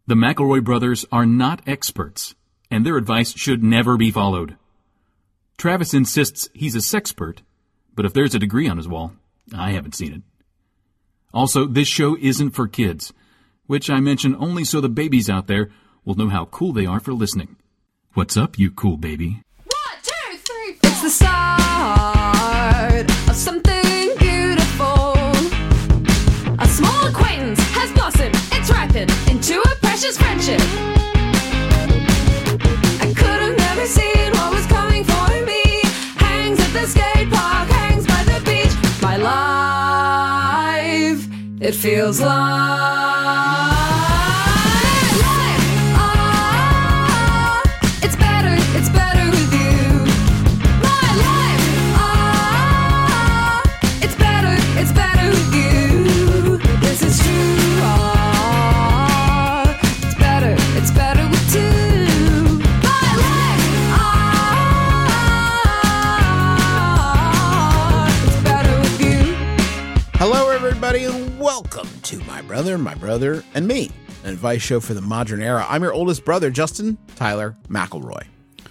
The McElroy brothers are not experts, and their advice should never be followed. Travis insists he's a sexpert, but if there's a degree on his wall, I haven't seen it. Also, this show isn't for kids, which I mention only so the babies out there will know how cool they are for listening. What's up, you cool baby? 1, 2, 3, 4. It's the start of something beautiful. A small acquaintance has blossomed, it's ripened into a precious friendship. I could have never seen what was coming for me. Hangs at the skate park, hangs by the beach. My life, it feels like and welcome to My Brother, and Me, an advice show for the modern era. I'm your oldest brother, Justin Tyler McElroy.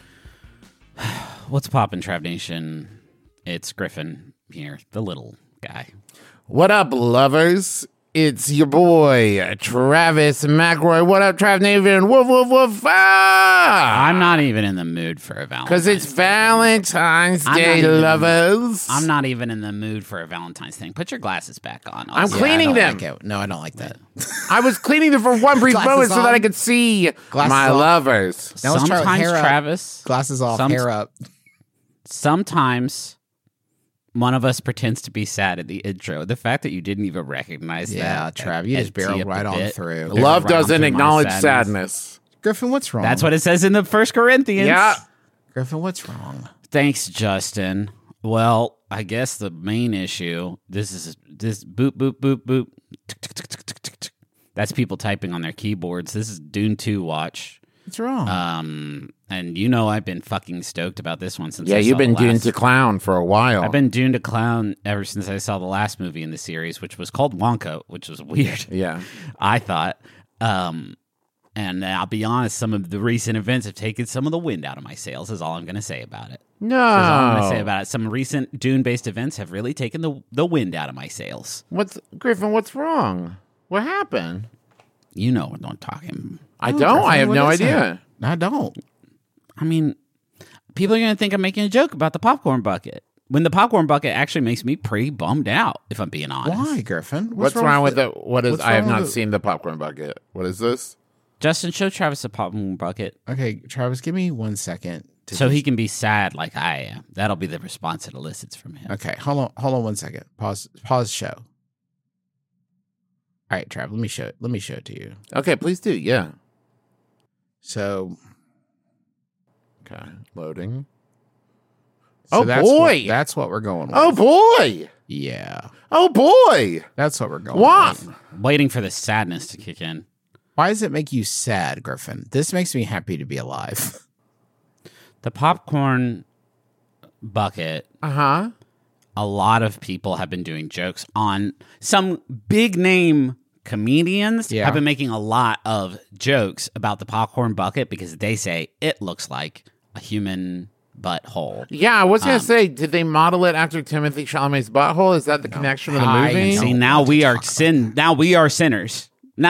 What's poppin', Trav Nation? It's Griffin here, the little guy. What up, lovers? It's your boy, Travis McElroy. What up, Trav Nation? Woof, woof, woof. Ah! I'm not even in the mood for a Valentine's Because it's Day. Valentine's Day, lovers. I'm not even in the mood for a Valentine's thing. Put your glasses back on. I'm cleaning them. No, I don't like that. I was cleaning them for one brief Glasses moment so that on. I could see Glasses my on. lovers. Now let's try with Sometimes, hair up. Travis. Glasses off, Some- hair up. Sometimes one of us pretends to be sad at the intro. The fact that you didn't even recognize Yeah, that. Trav, you just barreled right on through. Love right on doesn't through my acknowledge sadness. Griffin, what's wrong? That's what it says in the 1 Corinthians. Yeah. Griffin, what's wrong? Thanks, Justin. Well, I guess the main issue, this boop, boop, boop, boop. Tick, tick, tick, tick, tick, tick, tick. That's people typing on their keyboards. This is Dune 2 watch. What's wrong? And you know I've been fucking stoked about this one since Yeah, I you've saw been the doomed last. to clown for a while. I've been doomed to clown ever since I saw the last movie in the series, which was called Wonka, which was weird. Yeah. I thought. And I'll be honest, some of the recent events have taken some of the wind out of my sails, is all I'm going to say about it. No. That's all I'm going to say about it. Some recent Dune-based events have really taken the wind out of my sails. Griffin, what's wrong? What happened? You know what I'm talking. I Oh, don't. Griffin, I have what no is idea. it? I don't. I mean, people are going to think I'm making a joke about the popcorn bucket, when the popcorn bucket actually makes me pretty bummed out, if I'm being honest. Why, Griffin? What's wrong with it? What is? what's I have wrong not with it? seen the popcorn bucket. What is this? Justin, show Travis a popcorn bucket Okay, Travis, give me 1 second. so he can be sad like I am. That'll be the response it elicits from him. Okay, hold on 1 second. Pause show. All right, Trav, let me show it to you. Okay, please do. Yeah. So, Okay. Loading. so Oh, that's boy. that's what we're going with. Oh boy. Yeah, Oh boy. that's what we're going What? with. Waiting for the sadness to kick in. Why does it make you sad, Griffin? This makes me happy to be alive. The popcorn bucket, Uh-huh. a lot of people have been doing jokes on. Some big name comedians Yeah. have been making a lot of jokes about the popcorn bucket because they say it looks like a human butthole. Yeah, I was gonna say, did they model it after Timothy Chalamet's butthole? Is that the connection with the I movie? don't See, now want to we are talk about sin. Now we are sinners.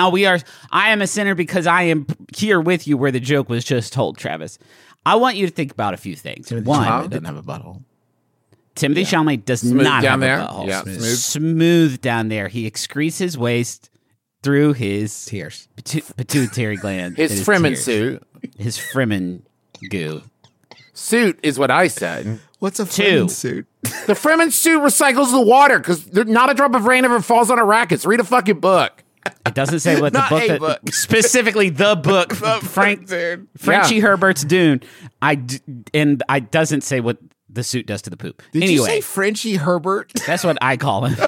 I am a sinner because I am here with you where the joke was just told, Travis. I want you to think about a few things. Timothy One, Chalamet doesn't have a butthole. Timothy Chalamet does Smooth not down have there? a butthole. Yeah, smooth. Smooth down there. He excretes his waste through his Tears. pituitary gland. His and Fremen tears. suit. His Fremen goo. Suit is what I said. What's a Two. suit? The Fremen suit recycles the water because not a drop of rain ever falls on a racket. Read a fucking book. It doesn't say what the Not book, a that, book. specifically the book, Frenchie Herbert's Dune. And I doesn't say what the suit does to the poop. Did anyway, you say Frenchie Herbert? that's what I call him.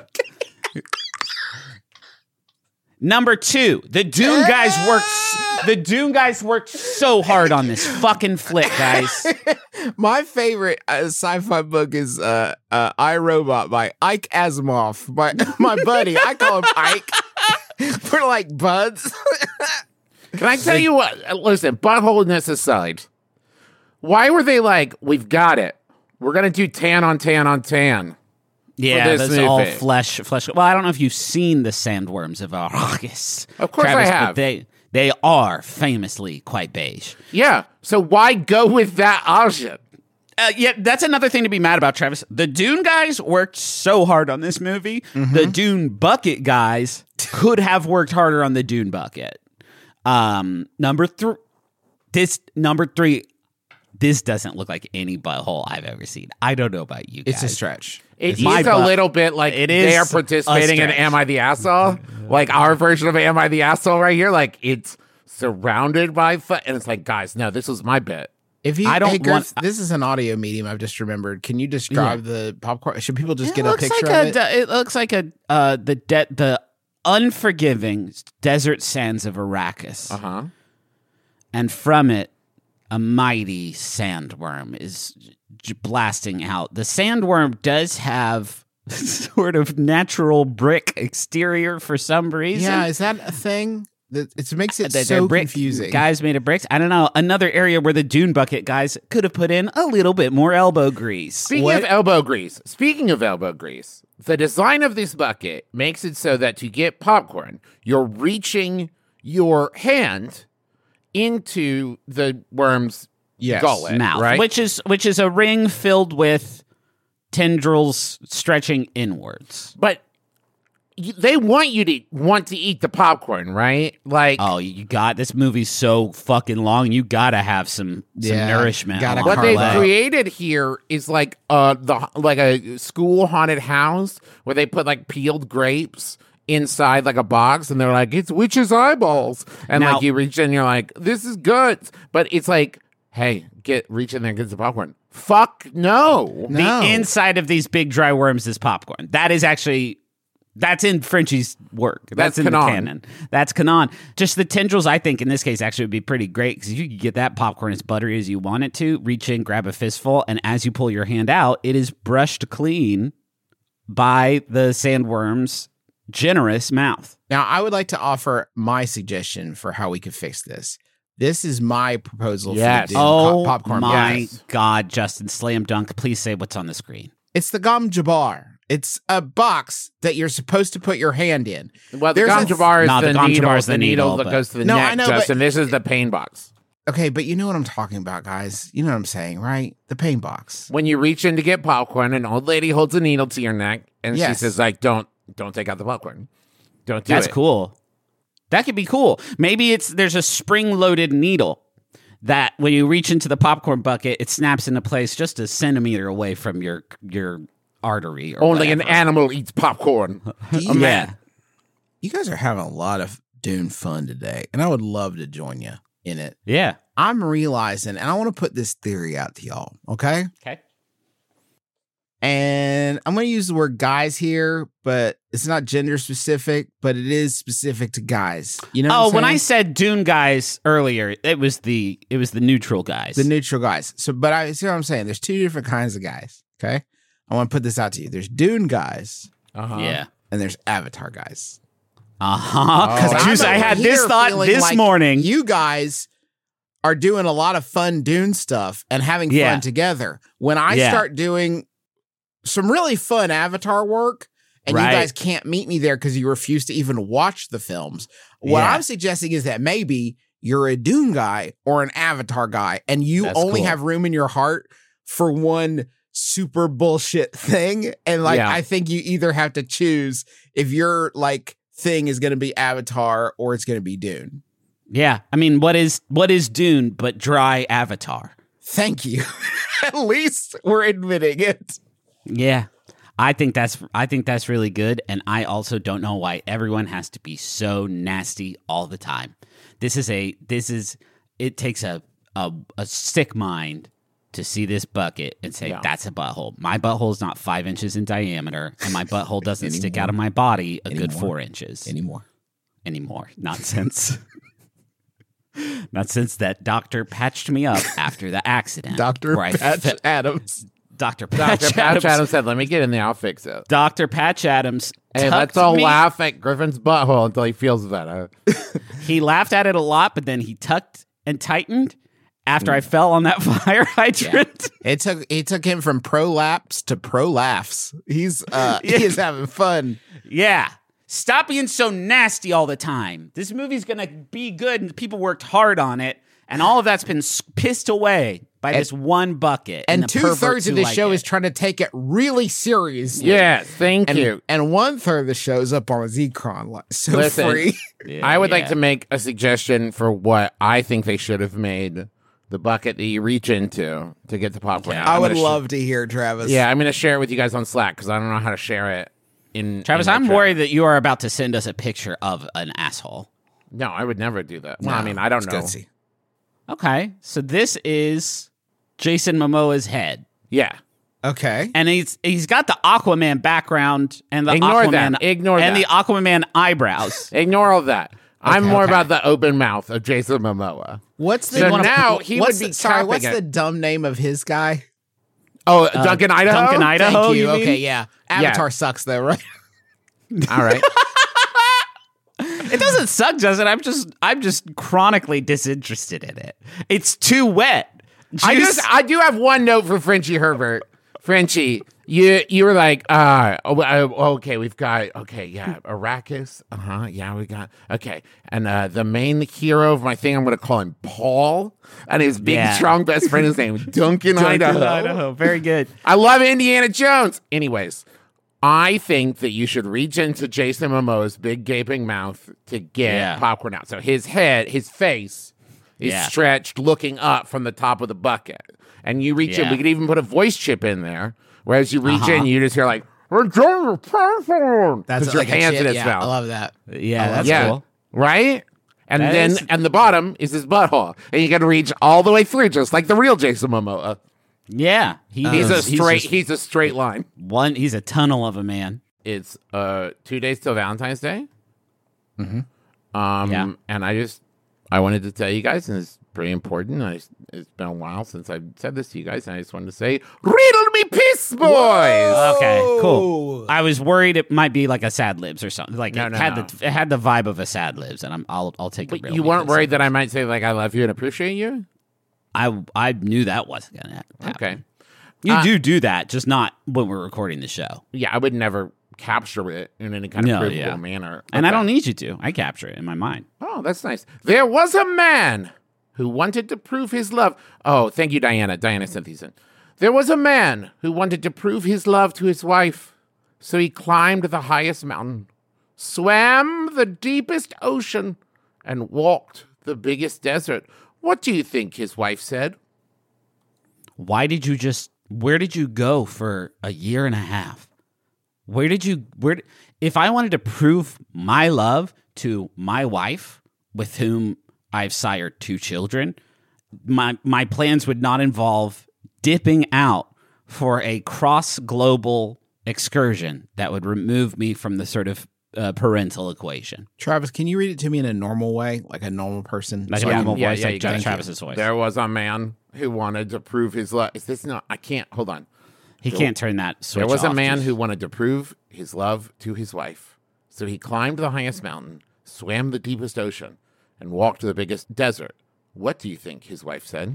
Number two, the Dune guys worked so hard on this fucking flick, guys. My favorite sci-fi book is I, Robot by Ike Asimov. My buddy, I call him Ike. We're like buds. Can I tell you what? Listen, buttholeness aside, why were they like, we've got it. We're going to do tan on tan on tan. Yeah, this that's movie. all flesh. Well, I don't know if you've seen the sandworms of Arrakis. Of course Travis, I have. But they are famously quite beige. Yeah, so why go with that option? Yeah, that's another thing to be mad about, Travis. The Dune guys worked so hard on this movie. The Dune bucket guys could have worked harder on the Dune bucket. Number three, this doesn't look like any butthole I've ever seen. I don't know about you guys. It's a stretch. It is my a butt. little bit like It they are is participating a in stretch. Am I the Asshole? Like our version of Am I the Asshole right here. Like it's surrounded by and it's like, guys, no, this was my bit. If you, I don't hey, Girth, want- this is an audio medium. I've just remembered. Can you describe the popcorn? Should people just get a looks picture like of it? It looks like the unforgiving desert sands of Arrakis. Uh-huh. And from it, a mighty sandworm is blasting out. The sandworm does have sort of natural brick exterior for some reason. Yeah, is that a thing? It makes it They're so brick- confusing. Guys made of bricks. I don't know. Another area where the Dune bucket guys could have put in a little bit more elbow grease. Speaking of elbow grease, the design of this bucket makes it so that to get popcorn, you're reaching your hand into the worm's Yes. gullet, Mouth, right? which is a ring filled with tendrils stretching inwards. But they want you to want to eat the popcorn, right? Like, Oh, you got this movie's so fucking long. You gotta have some Yeah, nourishment. gotta along what the they've way. created here is like a school haunted house where they put like peeled grapes inside like a box, and they're like, it's witch's eyeballs, and Now- like you reach in, and you're like, this is good, but it's like, hey, reach in there and get the popcorn. Fuck no. No. The inside of these big dry worms is popcorn. That's in Frenchie's work. That's in canon. the canon. That's canon. Just the tendrils, I think, in this case, actually would be pretty great because you could get that popcorn as buttery as you want it to. Reach in, grab a fistful, and as you pull your hand out, it is brushed clean by the sandworm's generous mouth. Now, I would like to offer my suggestion for how we could fix this. This is my proposal Yes. for the Dune Oh popcorn. my Yes. God, Justin, slam dunk. Please say what's on the screen. It's the Gom Jabbar. It's a box that you're supposed to put your hand in. Well, the There's gum a- jabbar is No, the the gum needle, jabbar is the needle, that but- goes to the No, neck, I know, but- Justin. This is the pain box. Okay, but you know what I'm talking about, guys. You know what I'm saying, right? The pain box. When you reach in to get popcorn, an old lady holds a needle to your neck, and she Yes. says, like, don't take out the popcorn. Don't do That's it. cool. That could be cool. Maybe there's a spring-loaded needle that when you reach into the popcorn bucket, it snaps into place just a centimeter away from your artery. Or Only an whatever. animal eats popcorn. Yeah. You guys are having a lot of Dune fun today, and I would love to join you in it. Yeah. I'm realizing, and I want to put this theory out to y'all, okay? Okay. And I'm going to use the word guys here, but it's not gender specific, but it is specific to guys. You know what Oh, I'm when I saying? said Dune guys earlier, it was the neutral guys. The neutral guys. So, but I see what I'm saying. There's two different kinds of guys, okay? I want to put this out to you. There's Dune guys, Uh-huh. Yeah. and there's Avatar guys. Because I'm I had over this here thought feeling this like morning. You guys are doing a lot of fun Dune stuff and having Yeah. fun together. When I Yeah. start doing some really fun Avatar work, and Right. you guys can't meet me there because you refuse to even watch the films, what Yeah. I'm suggesting is that maybe you're a Dune guy or an Avatar guy, and you That's only cool. have room in your heart for one super bullshit thing. And like, Yeah. I think you either have to choose if your like thing is going to be Avatar or it's going to be Dune. Yeah. I mean, what is Dune but dry Avatar? Thank you. At least we're admitting it. Yeah. I think that's really good, and I also don't know why everyone has to be so nasty all the time. It takes a sick mind to see this bucket and say, Yeah. that's a butthole. My butthole is not 5 inches in diameter, and my butthole doesn't stick out of my body a good 4 inches Anymore. Not since that doctor patched me up after the accident. Dr. where I Patch fe- Adams. Dr. Patch Dr. Patch Adams said, let me get in there. I'll fix it. Dr. Patch Adams Hey, let's all laugh at Griffin's butthole until he feels better. He laughed at it a lot, but then he tucked and tightened after I fell on that fire hydrant. It took him from prolapse to pro laughs. He is having fun. Yeah. Stop being so nasty all the time. This movie's going to be good, and people worked hard on it, and all of that's been pissed away by this one bucket. And the 2/3 perverts of who the like show it. is trying to take it really seriously. Yes, thank you. And 1/3 of the show is up on a Zcron. So Listen, free. Yeah, I would like yeah. to make a suggestion for what I think they should have made the bucket that you reach into to get the popcorn out. I I'm would gonna love to hear Travis. Yeah, I'm going to share it with you guys on Slack because I don't know how to share it. Travis, in the I'm chat. worried that you are about to send us a picture of an asshole. No, I would never do that. Well, I mean, I don't know. Gutsy. Okay, so this is Jason Momoa's head. Yeah. Okay. And he's got the Aquaman background and the Ignore Aquaman that. Ignore and that. the Aquaman eyebrows. Ignore all that. I'm more okay. about the open mouth of Jason Momoa. What's the So now he would be sorry? What's tapping the it. dumb name of his guy? Oh, Duncan Idaho? Duncan Idaho. Thank you. mean? Okay, yeah. Avatar sucks though, right? All right. It doesn't suck, does it? I'm just chronically disinterested in it. It's too wet. I do have one note for Frenchie Herbert. Frenchie, you were like, okay, we've got, Arrakis. Yeah, we got, okay. And the main hero of my thing, I'm going to call him Paul. And his big, strong best friend is named Duncan Idaho. Very good. I love Indiana Jones. Anyways, I think that you should reach into Jason Momoa's big gaping mouth to get popcorn out. So his head, his face is stretched looking up from the top of the bucket. And you reach in, we could even put a voice chip in there. Whereas you reach in, you just hear like, enjoy your popcorn. That's your like hands in his yeah, mouth. I love that. Yeah, that's cool. Right? And That then is- and the bottom is his butthole. And you got to reach all the way through, just like the real Jason Momoa. Yeah, He's a straight. just He's a straight line. he's a tunnel of a man. It's 2 days till Valentine's Day. Mm-hmm. And I wanted to tell you guys, and it's pretty important. It's been a while since I've said this to you guys, and I just wanted to say, riddle me peace, boys. Okay, cool. I was worried it might be like a Sad Libs or something. Like No, it no, had no. it had the vibe of a Sad Libs, and I'll take it. But real you weren't because worried that I might say like I love you and appreciate you? I knew that wasn't gonna happen. Okay. You do that, just not when we're recording the show. Yeah, I would never capture it in any kind of provable manner. And I Okay. don't need you to. I capture it in my mind. Oh, that's nice. There was a man who wanted to prove his love. Oh, thank you, Diana. Diana sent these in. There was a man who wanted to prove his love to his wife. So he climbed the highest mountain, swam the deepest ocean, and walked the biggest desert. What do you think his wife said? Where did you go for a year and a half? If I wanted to prove my love to my wife, with whom I've sired 2 children, my plans would not involve dipping out for a cross-global excursion that would remove me from the sort of parental equation. Travis, can you read it to me in a normal way, like a normal person? Like So a I can- normal voice, you like got it. Travis's voice. There was a man who wanted to prove his love. Is this not? I can't. Hold on. He can't turn that switch There was a off, man just- who wanted to prove his love to his wife. So he climbed the highest mountain, swam the deepest ocean, and walked the biggest desert. What do you think his wife said?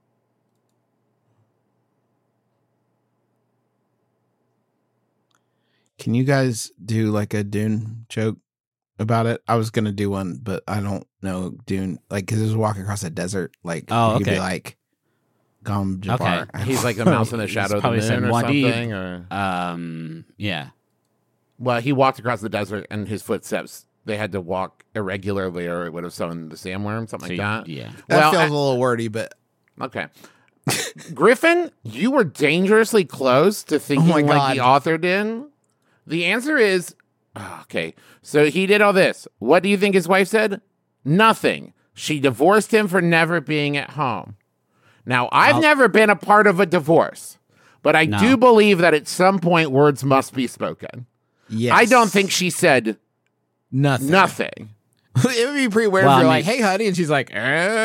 Can you guys do like a Dune joke about it? I was gonna do one, but I don't know Dune, like because it was walking across a desert. Like, Oh, you could okay. be like, Gom Jabbar. Okay. He's like the mouse in the shadow of the probably said moon or Wadid. something. Or yeah. well, he walked across the desert, and his footsteps they had to walk irregularly, or it would have sown the sandworm, something like that. Yeah. That Well, feels a little wordy, but Okay. Griffin, you were dangerously close to thinking my like the God. author did. The answer is okay. So he did all this. What do you think his wife said? Nothing. She divorced him for never being at home. Now, I've never been a part of a divorce, but I do believe that at some point words must be spoken. yes, I don't think she said nothing. nothing. It would be pretty weird Well, if you're I like, mean- "Hey, honey," and she's like,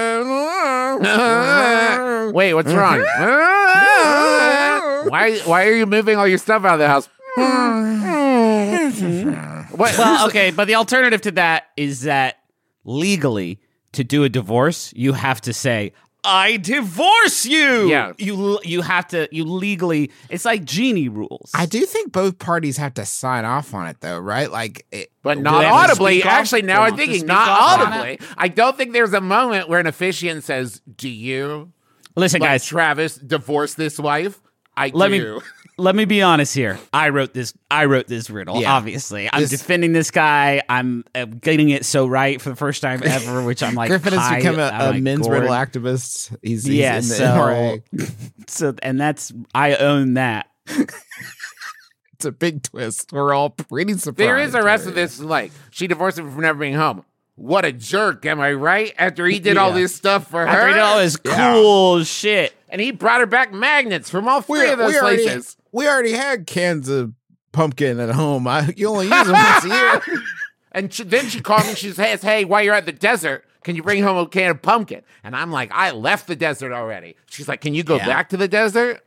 Wait, what's wrong? Why are you moving all your stuff out of the house? What? Well, okay, but the alternative to that is that legally, to do a divorce, you have to say, I divorce you. Yeah. You have to, you legally, it's like genie rules. I do think both parties have to sign off on it, though, right? Like, But Do not they have to audibly. speak off? Actually, now They I'm have to thinking, speak not off on audibly. I don't think there's a moment where an officiant says, "Do you, Listen, like, guys, Travis, divorce this wife?" I let do. me let me be honest here. I wrote this riddle. Yeah. Obviously, I'm defending this guy. I'm getting it so right for the first time ever, which I'm like, Griffin has hi, become I'm a like, men's Gordon. riddle activist. He's Yeah, in the so NRA. and that's I own that. It's a big twist. We're all pretty surprised. There is the rest of this, like, she divorced him for never being home. What a jerk, am I right? After he did all Yeah. this stuff for After her. he did all this cool shit. And he brought her back magnets from all three of those places. We already had cans of pumpkin at home. You only use them once a year. And then she called me. She says, "Hey, while you're at the desert, can you bring home a can of pumpkin?" And I'm like, "I left the desert already." She's like, "Can you go back to the desert?"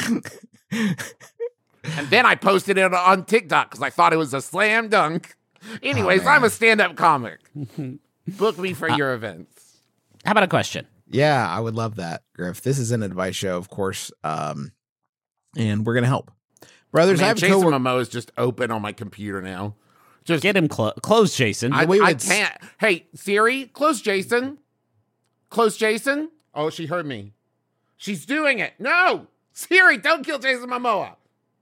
And then I posted it on TikTok because I thought it was a slam dunk. Anyways, I'm a stand-up comic. Book me for your events. How about a question? Yeah, I would love that, Griff. This is an advice show, of course, and we're gonna help. Brothers, I Man, have a Jason coworker. Momoa is just open on my computer now. Just Get him close, Jason. I we would can't. Hey, Siri, close Jason. Close Jason. Oh, she heard me. She's doing it. No, Siri, don't kill Jason Momoa.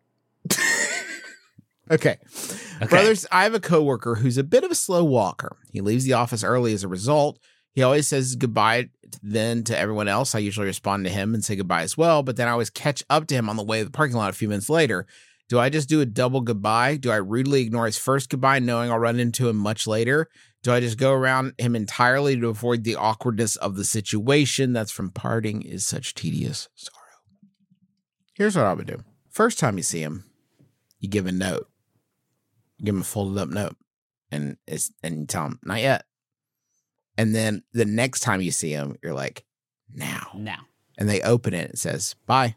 Okay. Brothers, I have a coworker who's a bit of a slow walker. He leaves the office early as a result. He always says goodbye then to everyone else. I usually respond to him and say goodbye as well, but then I always catch up to him on the way to the parking lot a few minutes later. Do I just do a double goodbye? Do I rudely ignore his first goodbye knowing I'll run into him much later? Do I just go around him entirely to avoid the awkwardness of the situation? That's from Parting is Such Tedious Sorrow. Here's what I would do. First time you see him, you give a note. Give him a folded up note and you tell him, not yet. And then the next time you see him, you're like, now. And they open it and it says, bye.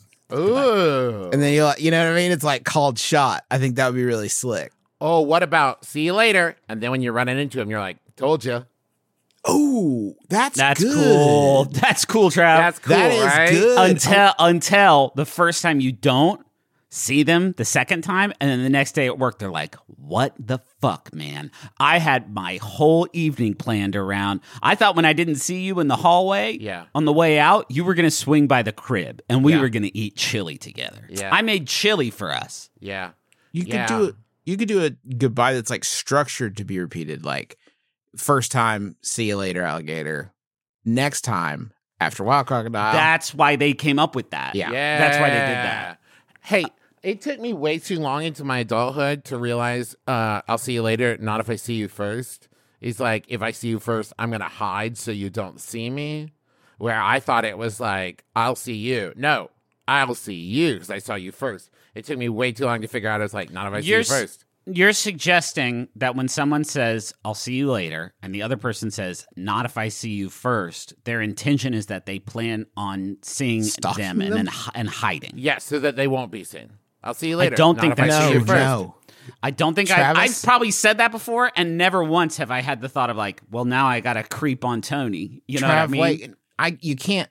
Ooh. And then you know what I mean? It's like called shot. I think that would be really slick. Oh, what about see you later? And then when you're running into him, you're like, told you. Oh, that's good. Cool. That's cool, Trav. That's cool, That is right? good. Until the first time you don't see them the second time, and then the next day at work, they're like, what the fuck, man? I had my whole evening planned around. I thought when I didn't see you in the hallway on the way out, you were going to swing by the crib, and we were going to eat chili together. Yeah. I made chili for us. Yeah. You could do a goodbye that's like structured to be repeated. Like first time, see you later, alligator. Next time, after a while, crocodile. That's why they came up with that. Yeah. That's why they did that. Hey, it took me way too long into my adulthood to realize I'll see you later, not if I see you first. It's like, if I see you first, I'm going to hide so you don't see me. Where I thought it was like, I'll see you. No, I'll see you because I saw you first. It took me way too long to figure out. It's like, not if I see you first. You're suggesting that when someone says, I'll see you later, and the other person says, not if I see you first, their intention is that they plan on seeing Stalking them and them? then and hiding. Yes, so that they won't be seen. I'll see you later. I don't Not think if I that's see you true. first. No. I don't think Travis? I've probably said that before, and never once have I had the thought of like, well, now I got to creep on Tony. You know what I mean? Wait, you can't.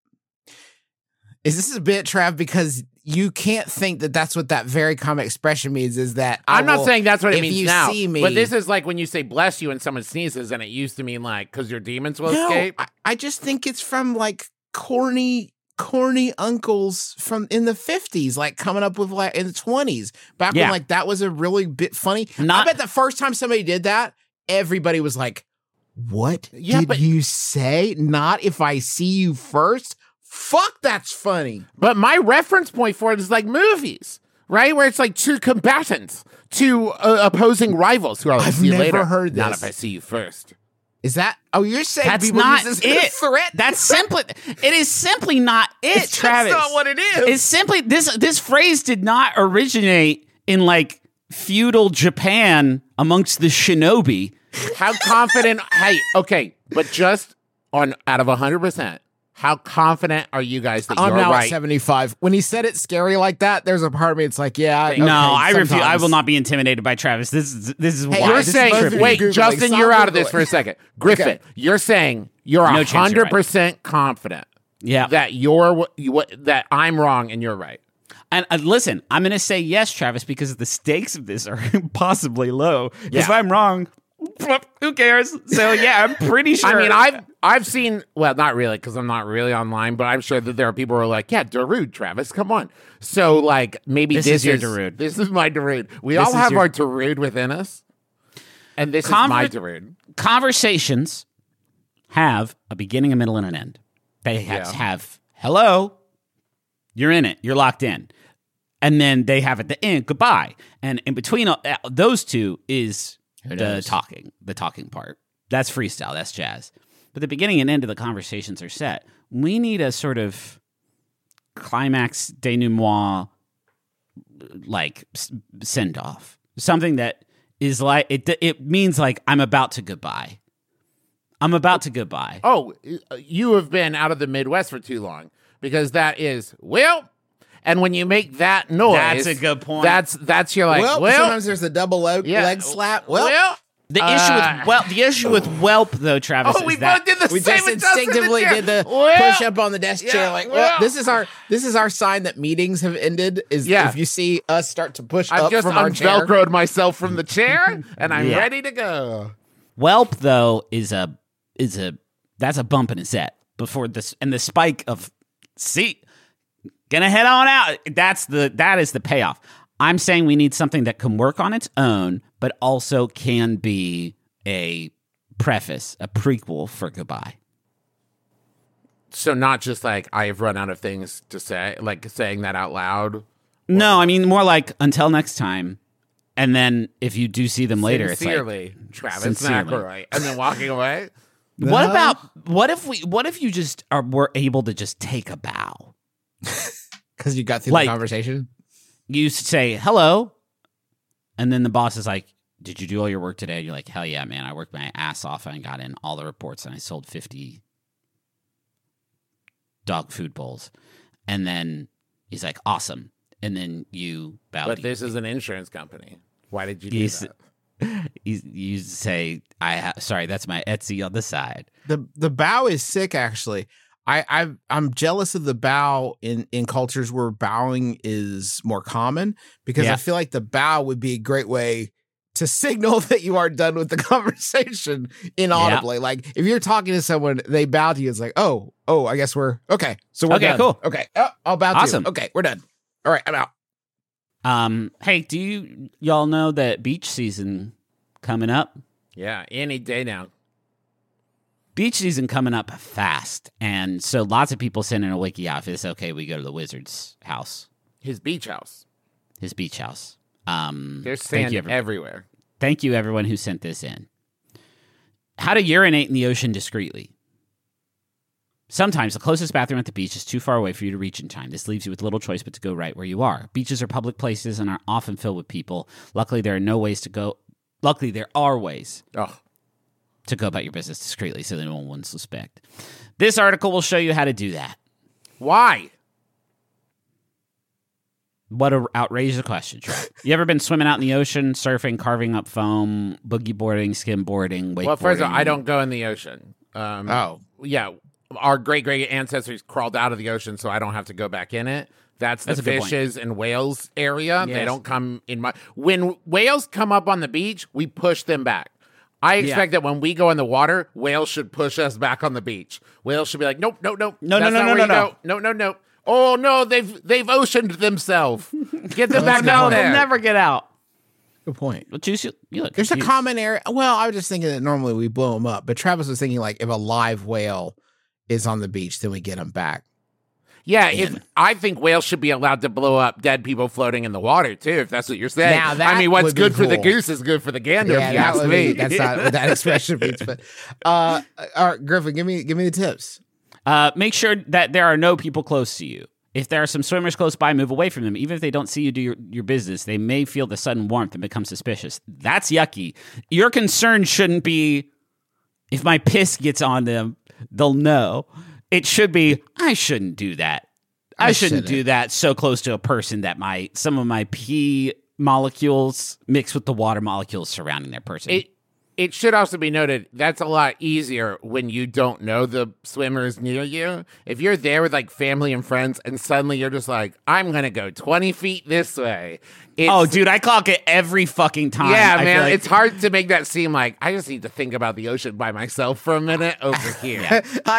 Is this a bit, Trav? Because you can't think that that's what that very common expression means. Is that I'm not saying that's what it if means you now. see me, But this is like when you say bless you and someone sneezes, and it used to mean like, because your demons will no, escape. I just think it's from like corny uncles from in the 50s, like coming up with like in the 20s, back when like that was a really bit funny. I bet the first time somebody did that, everybody was like, what did you say? Not if I see you first? Fuck, that's funny. But my reference point for it is like movies, right? Where it's like two combatants, two opposing rivals who are like, I've see you never later. heard Not this. if I see you first. Is that? Oh, you're saying That's people not use this as a it. threat? That's simply. It is simply not it, Travis. That's not what it is. It's simply this phrase did not originate in like feudal Japan amongst the shinobi. How confident? Hey, okay, but just on out of 100%, How confident are you guys that I'm you're now right? at 75. When he said it scary like that, there's a part of me it's like, yeah. Okay, No, I refuse. I sometimes. will not be intimidated by Travis. This is Hey, why. You're this is saying, both of you wait, Googling. Justin, Stop you're out of this Googling. for a second. Griffin, Okay. you're saying you're No chance you're 100% confident Yeah. that that I'm wrong and you're right. And listen, I'm going to say yes, Travis, because the stakes of this are impossibly low. If I'm wrong, who cares? So yeah, I'm pretty sure. I mean, I've seen, well, not really, because I'm not really online, but I'm sure that there are people who are like, yeah, Darude, Travis, come on. So, like, maybe This is your Darude. This is my Darude. We This all is have your- our Darude within us, and this is my Darude. Conversations have a beginning, a middle, and an end. They have, Yeah. have hello, you're in it, you're locked in. And then they have at the end, goodbye. And in between those two is the talking part. That's freestyle, that's jazz. But the beginning and end of the conversations are set. We need a sort of climax denouement, like send off. Something that is like, it means like, I'm about to goodbye. I'm about to goodbye. Oh, you have been out of the Midwest for too long, because that is, well, and when you make that noise, That's a good point. That's you're like, Well, sometimes there's a double leg slap. Well, The issue with Welp though, Travis, oh, we is that both did the we same. just with Dustin in instinctively chair. did the Well, push up on the desk chair. yeah, Like, well. this is our sign that meetings have ended. Is Yeah. if you see us start to push I've up just from our chair. unvelcroed myself from the chair, and I'm Yeah. ready to go. Whelp though is a that's a bump in his set before this, and the spike of gonna head on out. That is the payoff. I'm saying we need something that can work on its own, but also can be a preface, a prequel for goodbye. So not just like I have run out of things to say, like saying that out loud. No, I mean more like until next time. And then if you do see them later, Sincerely, it's Travis sincerely. McElroy, and then walking away. like, what if you just were able to just take a bow? Because you got through Like- the conversation. You say hello, and then the boss is like, "Did you do all your work today?" And you're like, "Hell yeah, man! I worked my ass off and got in all the reports, and I sold 50 dog food bowls." And then he's like, "Awesome!" And then you bow. But to- this is an insurance company. Why did you do that? you say, "Sorry, that's my Etsy on the side." The bow is sick. Actually, I'm jealous of the bow in cultures where bowing is more common, because Yeah. I feel like the bow would be a great way to signal that you are done with the conversation inaudibly. Like if you're talking to someone, they bow to you. It's like, oh, I guess we're okay. So we're Okay, done. cool. Okay, I'll bow Awesome. to you. Okay, we're done. All right, I'm out. Hey, do y'all know that beach season coming up? Yeah, any day now. Beach season coming up fast, and so lots of people send in a wiki out if it's okay. We go to the wizard's house, His beach house. his beach house. There's thank sand you, everywhere. Thank you, everyone who sent this in. How to urinate in the ocean discreetly. Sometimes the closest bathroom at the beach is too far away for you to reach in time. This leaves you with little choice but to go right where you are. Beaches are public places and are often filled with people. Luckily, there are ways to go Oh, to go about your business discreetly so that no one will suspect. This article will show you how to do that. why? What an outrageous question, Trey. You ever been swimming out in the ocean, surfing, carving up foam, boogie boarding, skimboarding, wakeboarding? Well, first of all, I don't go in the ocean. Oh, Yeah, our great ancestors crawled out of the ocean, so I don't have to go back in it. That's That's the a good point. fishes and whales area. They Yes. don't come in my. When whales come up on the beach, we push them back. I expect that when we go in the water, whales should push us back on the beach. Whales should be like, nope. No, That's no, not no, where no, you no. go. No. Oh no, they've oceaned themselves. Get them back good down point. there. They'll never get out. good point. Well, Juice, you look There's a confused. common area. Well, I was just thinking that normally we blow them up, but Travis was thinking like if a live whale is on the beach, then we get them back. Yeah, I think whales should be allowed to blow up dead people floating in the water too, if that's what you're saying. Now, that I mean, what's would be good for the cool. goose is good for the gander. if you that ask would me. be- that's not what that expression means. But all right, Griffin, give me the tips. Make sure that there are no people close to you. If there are some swimmers close by, move away from them. Even if they don't see you do your business, they may feel the sudden warmth and become suspicious. That's yucky. Your concern shouldn't be if my piss gets on them, they'll know. it should be, I shouldn't do that. I shouldn't do shouldn't. that so close to a person that some of my pee molecules mix with the water molecules surrounding that person. It should also be noted that's a lot easier when you don't know the swimmers near you. If you're there with like family and friends and suddenly you're just like, I'm going to go 20 feet this way. Dude, I clock it every fucking time. Yeah, I feel man, like- it's hard to make that seem like I just need to think about the ocean by myself for a minute over here.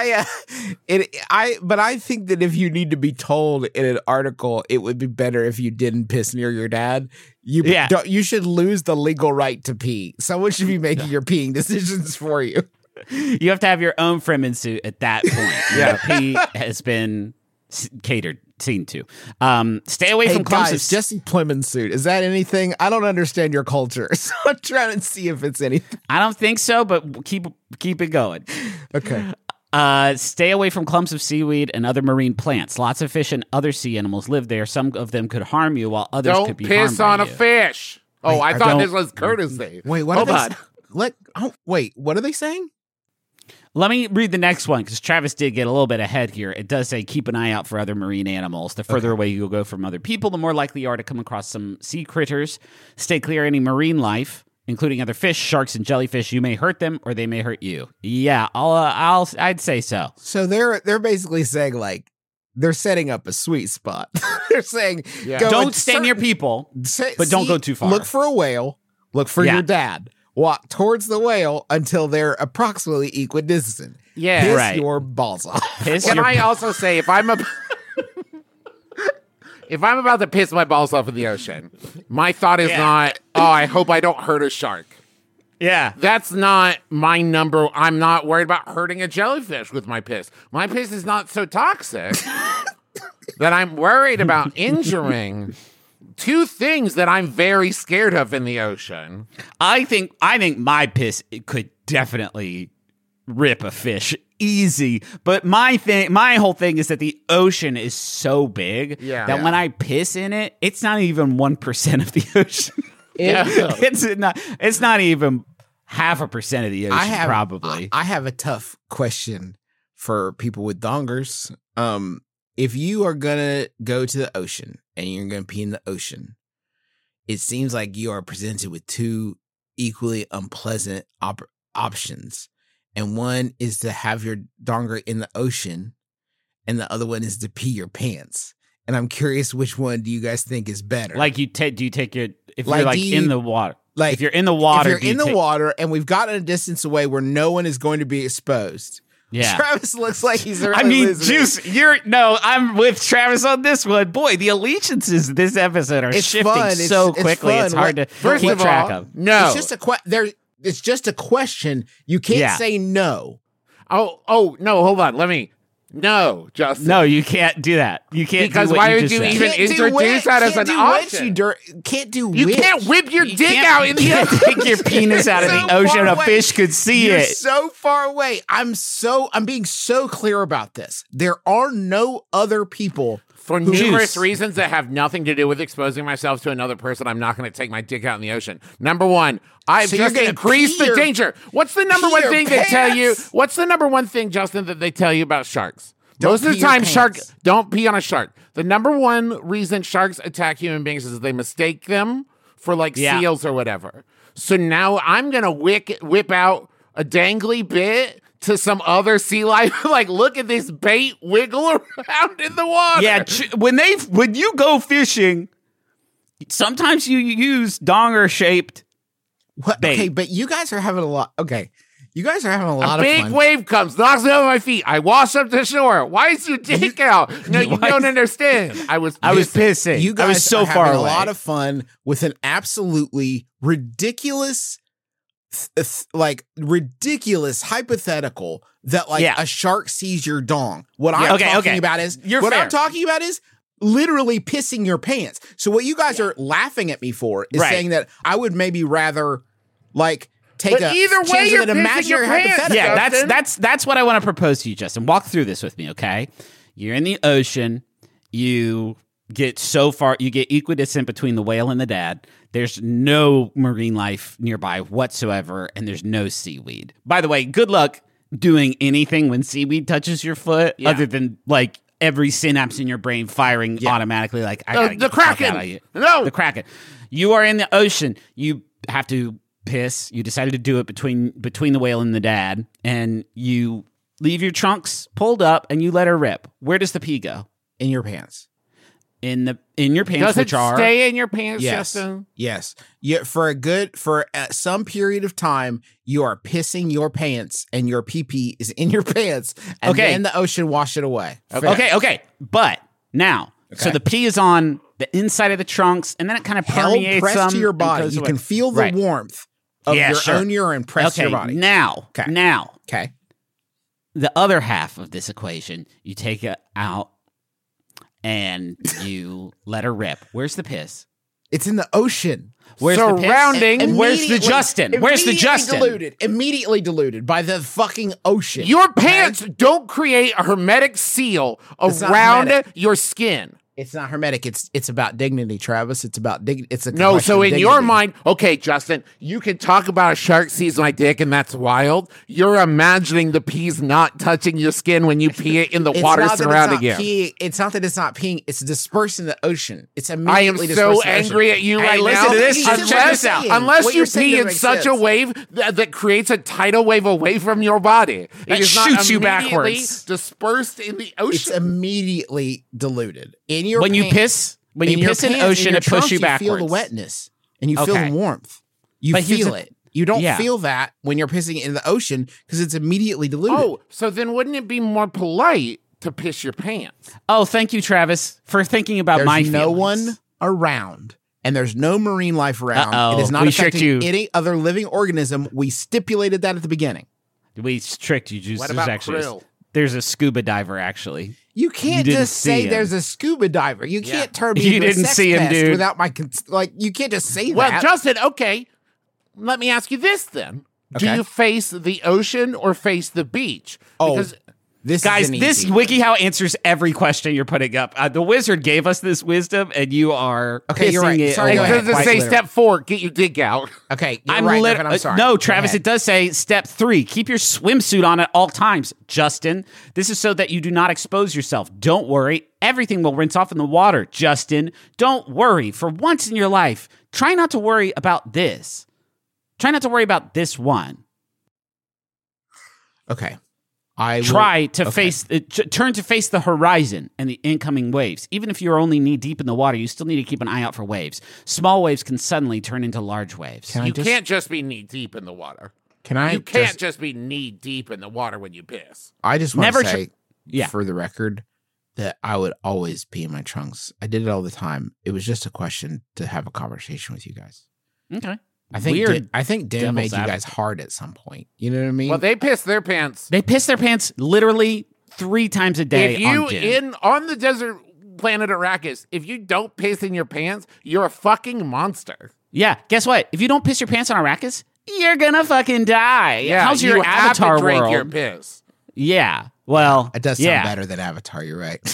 But I think that if you need to be told in an article, it would be better if you didn't piss near your dad. You should lose the legal right to pee. Someone should be making your peeing decisions for you. You have to have your own Fremen suit at that point. Yeah, pee has been seen to. Stay away from clumps guys, Jesse Plemons suit. Is that anything? I don't understand your culture, so I'm trying to see if it's anything. I don't think so, but keep it going. Okay. Stay away from clumps of seaweed and other marine plants. Lots of fish and other sea animals live there. Some of them could harm you, while others Don't could be harmed piss by on a you. fish. Oh, I thought don't- this was courtesy. Wait, what Hold are on. they? Wait, what are they saying? Let me read the next one, because Travis did get a little bit ahead here. It does say, keep an eye out for other marine animals. The further away you'll go from other people, the more likely you are to come across some sea critters. Stay clear of any marine life, including other fish, sharks, and jellyfish. You may hurt them, or they may hurt you. Yeah, I'd say so. So they're basically saying like they're setting up a sweet spot. They're saying go Don't at stay near certain- people, but don't go too far. Look for a whale. Look for Yeah. your dad. Walk towards the whale until they're approximately equidistant. Yeah, Piss right. your balls off. Piss Can your- I also say if I'm about to piss my balls off in the ocean, my thought is not, oh, I hope I don't hurt a shark. Yeah. That's not my number. I'm not worried about hurting a jellyfish with my piss. My piss is not so toxic that I'm worried about injuring two things that I'm very scared of in the ocean. I think my piss could definitely rip a fish easy, but my whole thing is that the ocean is so big that when I piss in it, it's not even 1% of the ocean. It's not even 0.5% of the ocean, probably. I have a tough question for people with dongers. If you are gonna go to the ocean and you're gonna pee in the ocean, it seems like you are presented with two equally unpleasant options. And one is to have your donger in the ocean, and the other one is to pee your pants. And I'm curious, which one do you guys think is better? Like do you take your if Like, you're like do you- in the water? Like, if you're in the water, if you're in the water, and we've gotten a distance away where no one is going to be exposed. Yeah. Travis looks like he's really I mean, losing it. Juice, I'm with Travis on this one. Boy, the allegiances this episode are It's shifting fun. so It's quickly. fun. It's hard to First keep of track all, of. no. It's just it's just a question. You can't say no. Oh, no, hold on. No, Justin. No, you can't do that. You can't Because do what why you would just you said. even introduce that as an option? Can't do You which. can't whip your You dick can't- out in the you can't ocean. take your penis out of So the ocean. far A away. fish could see You're it. so far away. I'm being so clear about this. There are no other people. For numerous Juice. reasons that have nothing to do with exposing myself to another person, I'm not going to take my dick out in the ocean. Number one, I've So you're just gonna increased pee the your- danger. What's the number pee one your thing they tell you? pants? What's the number one thing, Justin, that they tell you about sharks? Don't Most of pee the your time, pants. don't pee on a shark. The number one reason sharks attack human beings is they mistake them for like Yeah. seals or whatever. So now I'm going to whip out a dangly bit to some other sea life. Like, look at this bait wiggle around in the water. Yeah, when you go fishing, sometimes you use donger shaped. What? Bait. Okay, but you guys are having a lot. Okay, you guys are having a lot A of big fun. wave comes, knocks me over my feet. I wash up to shore. Why is your dick out? No, you Why- don't understand. I was pissing. You guys I was so are far having away. a lot of fun with an absolutely ridiculous, ridiculous hypothetical that Yeah. a shark sees your dong. What Yeah, I'm okay, talking okay. about is You're what fair. I'm talking about is literally pissing your pants. So what you guys are laughing at me for is Right. saying that I would maybe rather take But a either way, chance you're at an pissing imaginary your pants. hypothetical. Yeah, Justin. that's what I want to propose to you, Justin. Walk through this with me, okay? You're in the ocean. You get so far, you get equidistant between the whale and the dad. There's no marine life nearby whatsoever, and there's no seaweed. By the way, good luck doing anything when seaweed touches your foot other than like every synapse in your brain firing automatically like I gotta the get the fuck Kraken. out of here. No. The Kraken. You are in the ocean. You have to piss. You decided to do it between the whale and the dad, and you leave your trunks pulled up and you let her rip. Where does the pee go? In your pants. In your pants, Does it which are stay in your pants, Yes. Justin? Yes. For some period of time, you are pissing your pants and your pee-pee is in your pants. And Okay. then the ocean wash it away. Okay. But now, so the pee is on the inside of the trunks, and then it kind of Held permeates pressed to your and body. goes You away. can feel the Right. warmth of Yeah, your sure. own urine pressed to Okay, your body. now, Okay. the other half of this equation, you take it out and you let her rip. Where's the piss? It's in the ocean. Where's Surrounding- the piss? Where's the Immediately- Justin? Where's the immediately Justin? Immediately diluted by the fucking ocean. Your pants don't create a hermetic seal It's not around hermetic. your skin. It's not hermetic. It's about dignity, Travis. It's about dignity. It's a No, question so of in your dignity. mind, okay, Justin, you can talk about a shark sees my dick and that's wild. You're imagining the pee's not touching your skin when you pee it in the It's water not that it's surrounding not you. peeing. It's not that it's not peeing. It's dispersed in the ocean. It's I am immediately so dispersed in the angry ocean. at you Hey, right listen now. to this. Check this out. Unless What you you're saying pee doesn't in make such a sense. wave that creates a tidal wave away from your body. That It is not shoots you immediately backwards. dispersed in the It's ocean. immediately diluted in your When you pants- piss, when you in your piss in pants, ocean, your it pushes trunks, you feel backwards. the wetness and you feel Okay. the warmth. You But here's feel the- it. You don't Yeah. feel that when you're pissing in the ocean because it's immediately diluted. Oh, so then wouldn't it be more polite to piss your pants? Oh, thank you, Travis, for thinking about there's my no feelings. one around. And there's no marine life around. Uh-oh, It is not we tricked affecting you. any other living organism. We stipulated that at the beginning. We tricked you, Juice. What There's about actually krill? there's a scuba diver actually. You can't didn't just see say him. there's a scuba diver. You can't turn me You into a didn't sex see him, pest dude. without my you can't just say Well, that. Justin, okay, let me ask you this then. Do Okay. you face the ocean or face the beach? Oh, Because this Guys, is an this easy one. WikiHow answers every question you're putting up. The wizard gave us this wisdom, and you are Okay, you're pissing right. it Sorry, it go away. ahead. doesn't Quite say literal. step 4, get your dig out. Okay, you're I'm right, lit- Griffin, I'm sorry. No, Go Travis, ahead. it does say step 3. Keep your swimsuit on at all times. Justin, this is so that you do not expose yourself. Don't worry. Everything will rinse off in the water. Justin, don't worry. For once in your life, try not to worry about this. Try not to worry about this one. Okay. I will- Try to okay. turn to face the horizon and the incoming waves. Even if you're only knee deep in the water, you still need to keep an eye out for waves. Small waves can suddenly turn into large waves. Can I You just- can't just be knee deep in the water. Can I You can't just, just be knee deep in the water when you piss. I just want Never to say Yeah. for the record that I would always pee in my trunks. I did it all the time. It was just a question to have a conversation with you guys. Okay. I think Weird. I think Dan devil's made you guys advocate. hard at some point. You know what I mean? Well, they piss their pants. They piss their pants literally 3 times a day. If you on Din. on the desert planet Arrakis, if you don't piss in your pants, you're a fucking monster. Yeah, guess what? If you don't piss your pants on Arrakis, you're gonna fucking die. Yeah, How's you your have Avatar to drink world? your piss. Yeah. Well, it does sound yeah. better than Avatar. You're right.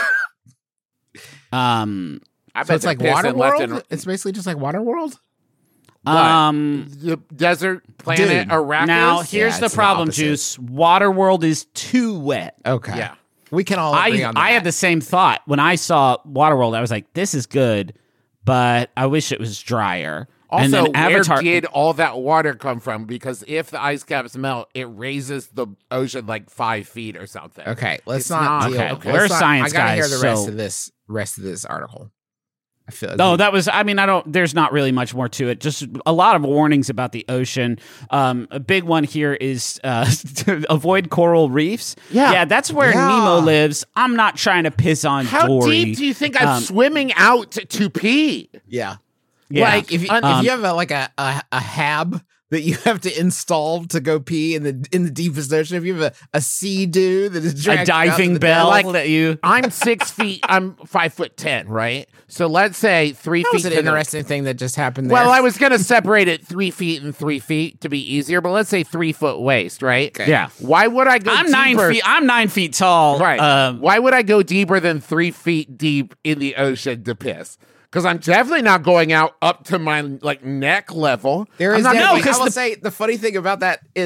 I So bet it's like they're pissing left Waterworld. and It's basically just like Waterworld. the desert planet Dude, Arrakis. now here's Yeah, the it's the problem, opposite. Juice. Waterworld is too wet. Okay. Yeah. We can all agree on that. I had the same thought when I saw Waterworld. I was like, this is good, but I wish it was drier. and Also, then Avatar. where did all that water come from? Because if the ice caps melt, it raises the ocean like 5 feet or something. Okay, let's It's not not- deal. okay, let's we're not- science I gotta guys, hear the rest so- of this article. I feel. No, that was. I mean, I don't. There's not really much more to it. Just a lot of warnings about the ocean. A big one here is to avoid coral reefs. Yeah. that's where Yeah. Nemo lives. I'm not trying to piss on How Dory. deep do you think I'm swimming out to pee? yeah. Yeah. Like if you have a hab that you have to install to go pee in the deepest ocean, if you have a sea dude that is a dragging you out to diving the bell depths, that you. I'm 6 feet. I'm 5'10", right? So let's say 3 that feet. was an to the- interesting thing that just happened there. Well, I was going to separate it 3 feet and 3 feet to be easier, but let's say 3 foot waist, right? Okay. Yeah. Why would I go I'm deeper? 9 feet. I'm 9 feet tall. Right. Why would I go deeper than 3 feet deep in the ocean to piss? Because I'm definitely not going out up to my like neck level. There I'm is not definitely, no, 'cause I will the- say the funny thing about that is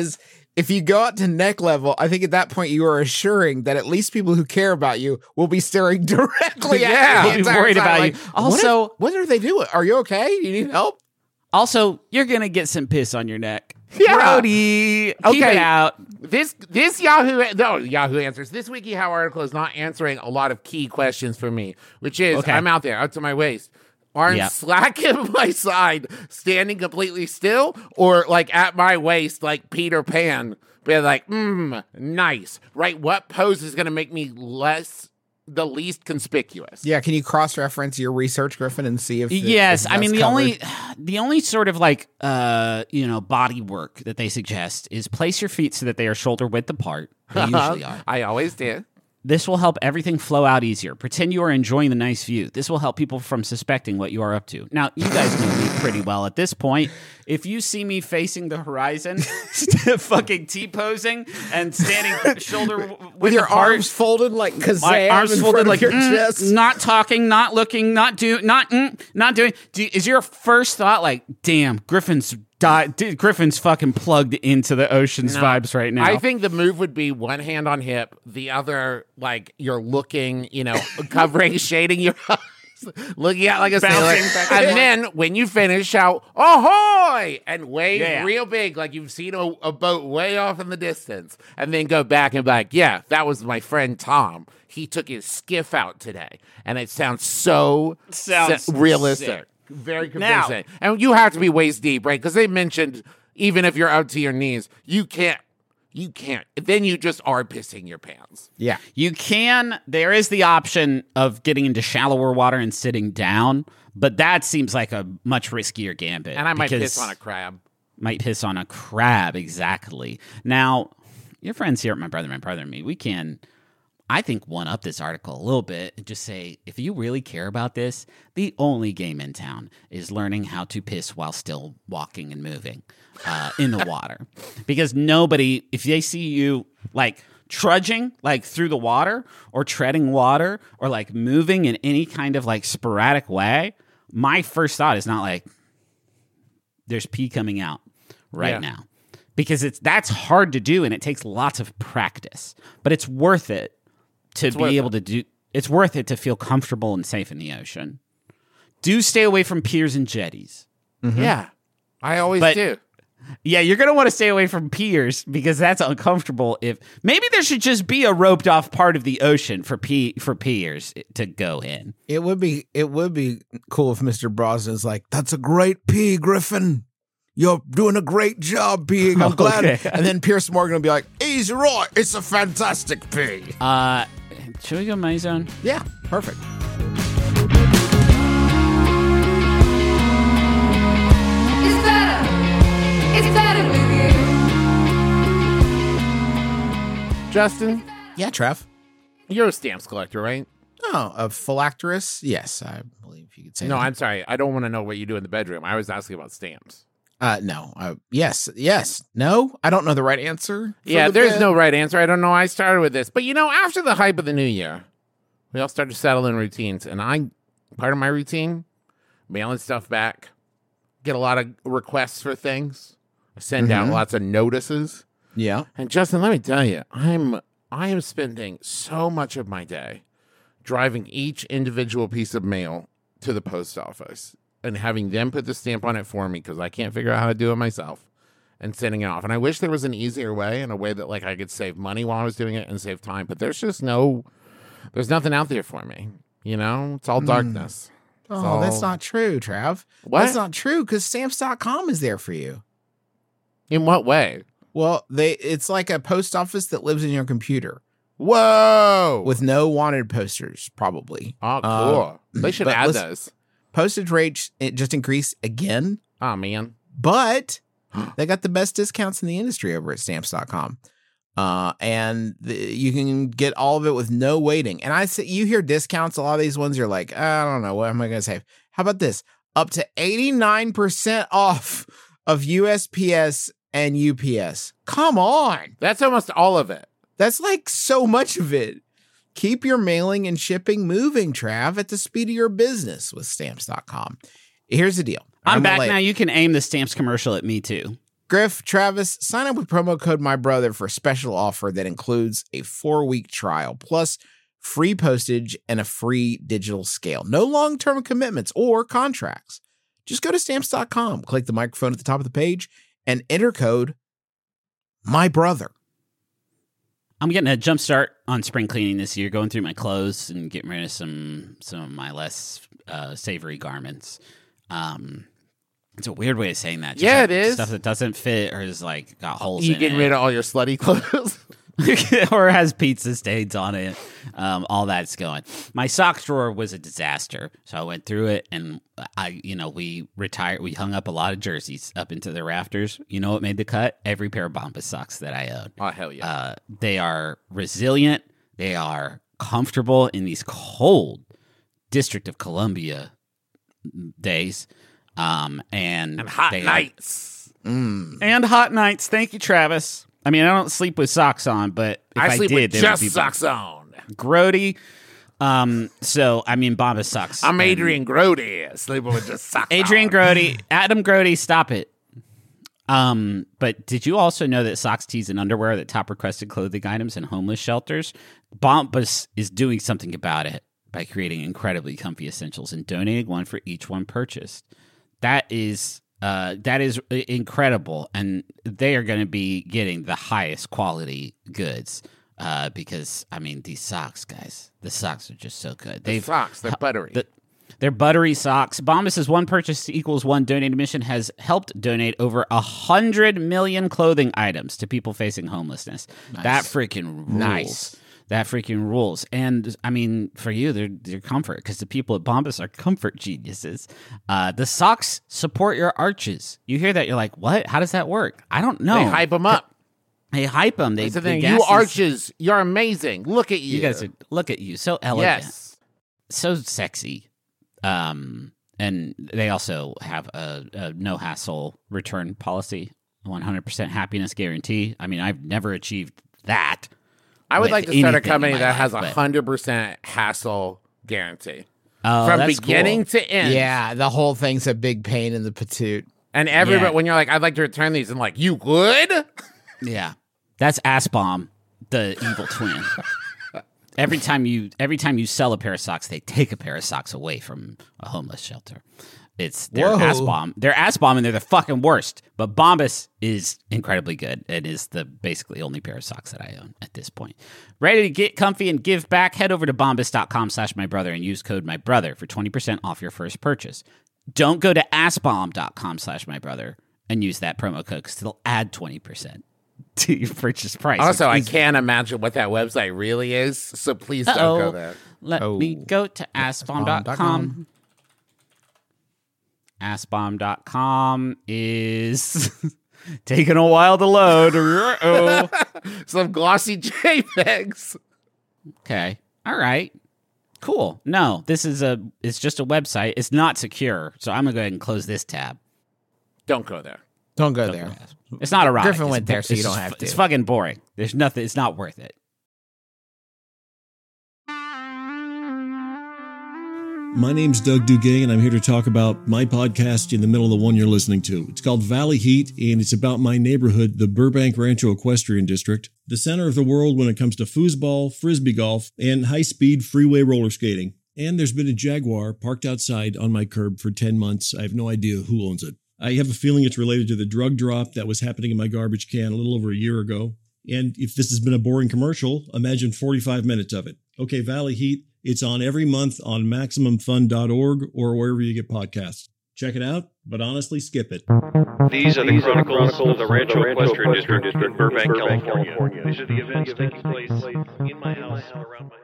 if you go out to neck level, I think at that point you are assuring that at least people who care about you will be staring directly at you. I'll be worried about you. Also, what are they doing? Are you okay? You need help? Also, you're gonna get some piss on your neck. Yeah. Brody, keep it out. This Yahoo Answers. This WikiHow article is not answering a lot of key questions for me, which is Okay. I'm out there, up to my waist. Arms slack at my side, standing completely still, or like at my waist, like Peter Pan, being like, nice. Right? What pose is going to make me the least conspicuous? Yeah, can you cross-reference your research, Griffin, and see if Yes, if I mean that's the only sort of like body work that they suggest is place your feet so that they are shoulder width apart. They usually are. I always do. This will help everything flow out easier. Pretend you are enjoying the nice view. This will help people from suspecting what you are up to. Now, you guys know me pretty well at this point. If you see me facing the horizon, fucking T-posing and standing shoulder with your apart, arms folded like Kazam my arms in folded front like of your chest. not talking, not looking, not doing. Is your first thought like, damn, Griffin's fucking plugged into the ocean's vibes right now? I think the move would be one hand on hip, the other like you're looking, covering, shading your eyes, looking out like a sailor. And then when you finish, shout "Ahoy!" and wave real big like you've seen a boat way off in the distance. And then go back and be like, yeah, that was my friend Tom. He took his skiff out today. And it sounds realistic. Sick. Very convincing. And you have to be waist deep, right? Because they mentioned even if you're up to your knees, you can't. Then you just are pissing your pants. Yeah. You can. There is the option of getting into shallower water and sitting down, but that seems like a much riskier gambit. And I might piss on a crab. Might piss on a crab, exactly. Now, your friends here at My Brother and Me, we can, I think, one up this article a little bit and just say, if you really care about this, the only game in town is learning how to piss while still walking and moving in the water. Because nobody, if they see you like trudging like through the water or treading water or like moving in any kind of like sporadic way, my first thought is not like, there's pee coming out now. Because that's hard to do and it takes lots of practice. But it's worth it to be able to do. It's worth it to feel comfortable and safe in the ocean. Do stay away from piers and jetties. Mm-hmm. Yeah, I always do. Yeah, you're going to want to stay away from piers because that's uncomfortable. If maybe there should just be a roped off part of the ocean for piers to go in. It would be cool if Mr. Brosnan's like, "That's a great pee, Griffin. You're doing a great job peeing. I'm glad." Okay. And then Pierce Morgan will be like, "He's right. It's a fantastic pee." Should we go my zone? Yeah, perfect. It's better with you. Justin, Yeah, Trev. you're a stamps collector, right? Oh, a phylacterist? Yes, I believe you could say No, that. I'm sorry. I don't want to know what you do in the bedroom. I was asking about stamps. No. Yes. No, I don't know the right answer. Yeah, there's no right answer. I don't know why I started with this. But, after the hype of the new year, we all started to settle in routines. And part of my routine, mailing stuff back, get a lot of requests for things. I send out lots of notices. Yeah. And Justin, let me tell you, I am spending so much of my day driving each individual piece of mail to the post office and having them put the stamp on it for me because I can't figure out how to do it myself and sending it off. And I wish there was an easier way and a way that like I could save money while I was doing it and save time. But there's nothing out there for me. It's all darkness. Oh, that's not true, Trav. What? That's not true because stamps.com is there for you. In what way? Well, it's like a post office that lives in your computer Whoa. with no wanted posters, probably. Oh, cool. They should but add listen- those. Postage rates it just increased again, Oh, man. but they got the best discounts in the industry over at stamps.com. And you can get all of it with no waiting. And I say, you hear discounts, a lot of these ones, you're like, I don't know, what am I going to save? How about this? Up to 89% off of USPS and UPS. Come on. That's almost all of it. That's like so much of it. Keep your mailing and shipping moving, Trav, at the speed of your business with stamps.com. Here's the deal. I'm back now. You can aim the stamps commercial at me too. Griff, Travis, sign up with promo code MyBrother for a special offer that includes a 4-week trial, plus free postage and a free digital scale. No long-term commitments or contracts. Just go to Stamps.com, click the microphone at the top of the page, and enter code MyBrother. I'm getting a jump start on spring cleaning this year, going through my clothes and getting rid of some of my less savory garments. It's a weird way of saying that. Just Yeah, like it is. Stuff that doesn't fit or is like got holes You in getting it. rid of all your slutty clothes? or has pizza stains on it. All that's going. My sock drawer was a disaster, so I went through it, and we retired. We hung up a lot of jerseys up into the rafters. You know what made the cut? Every pair of Bombas socks that I own. Oh, hell yeah. They are resilient. They are comfortable in these cold District of Columbia days, and hot they nights. and hot nights. Thank you, Travis. I mean, I don't sleep with socks on, but if I sleep did, with they would just be socks on. grody. So I mean, Bombas socks. I'm Adrian Grody, sleeping with just socks Adrian on. Grody, Adam Grody, stop it. But did you also know that socks, tees, and underwear are the top requested clothing items in homeless shelters? Bombas is doing something about it by creating incredibly comfy essentials and donating one for each one purchased. That is incredible, and they are going to be getting the highest quality goods because I mean these socks, guys. The socks are just so good. They're buttery. They're buttery socks. Bombas' one purchase equals one donated mission has helped donate over 100 million clothing items to people facing homelessness. Nice. That freaking rules. Nice. That freaking rules. And I mean, for you, they're comfort because the people at Bombas are comfort geniuses. The socks support your arches. You hear that, you're like, what? How does that work? I don't know. They hype them up. They hype them. That's the thing. You arches, you're amazing. Look at you. You guys look at you, so elegant, Yes. so sexy. And they also have a no hassle return policy, 100% happiness guarantee. I mean, I've never achieved that. I would with like to start a anything in company my that has life, 100% hassle guarantee. Oh, From that's beginning cool. to end. Yeah, the whole thing's a big pain in the patoot. And everybody, Yeah. when you're like, I'd like to return these, and like, you would? Yeah, that's Ass Bomb, the evil twin. Every time you sell a pair of socks, they take a pair of socks away from a homeless shelter. They're Whoa. Ass Bomb. They're Ass Bomb, and they're the fucking worst. But Bombas is incredibly good. It is the basically only pair of socks that I own at this point. Ready to get comfy and give back? Head over to bombas.com/mybrother and use code MyBrother for 20% off your first purchase. Don't go to assbomb.com/mybrother and use that promo code because it'll add 20% to your purchase price. Also, I Please- can't imagine what that website really is, so please don't go Uh-oh. there. Let me go to assbomb.com. Assbomb.com is taking a while to load. Uh-oh. Some glossy JPEGs. Okay. All right. Cool. No, it's just a website. It's not secure. So I'm going to go ahead and close this tab. Don't go there. Don't go there. It's not erotic. Griffin went there, so you don't have to. It's fucking boring. There's nothing. It's not worth it. My name's Doug Duguay, and I'm here to talk about my podcast in the middle of the one you're listening to. It's called Valley Heat, and it's about my neighborhood, the Burbank Rancho Equestrian District, the center of the world when it comes to foosball, frisbee golf, and high-speed freeway roller skating. And there's been a Jaguar parked outside on my curb for 10 months. I have no idea who owns it. I have a feeling it's related to the drug drop that was happening in my garbage can a little over a year ago. And if this has been a boring commercial, imagine 45 minutes of it. Okay, Valley Heat. It's on every month on MaximumFun.org or wherever you get podcasts. Check it out, but honestly, skip it. These are the chronicles of the Rancho Equestrian District in Burbank, California. These are the events taking place in my house and around my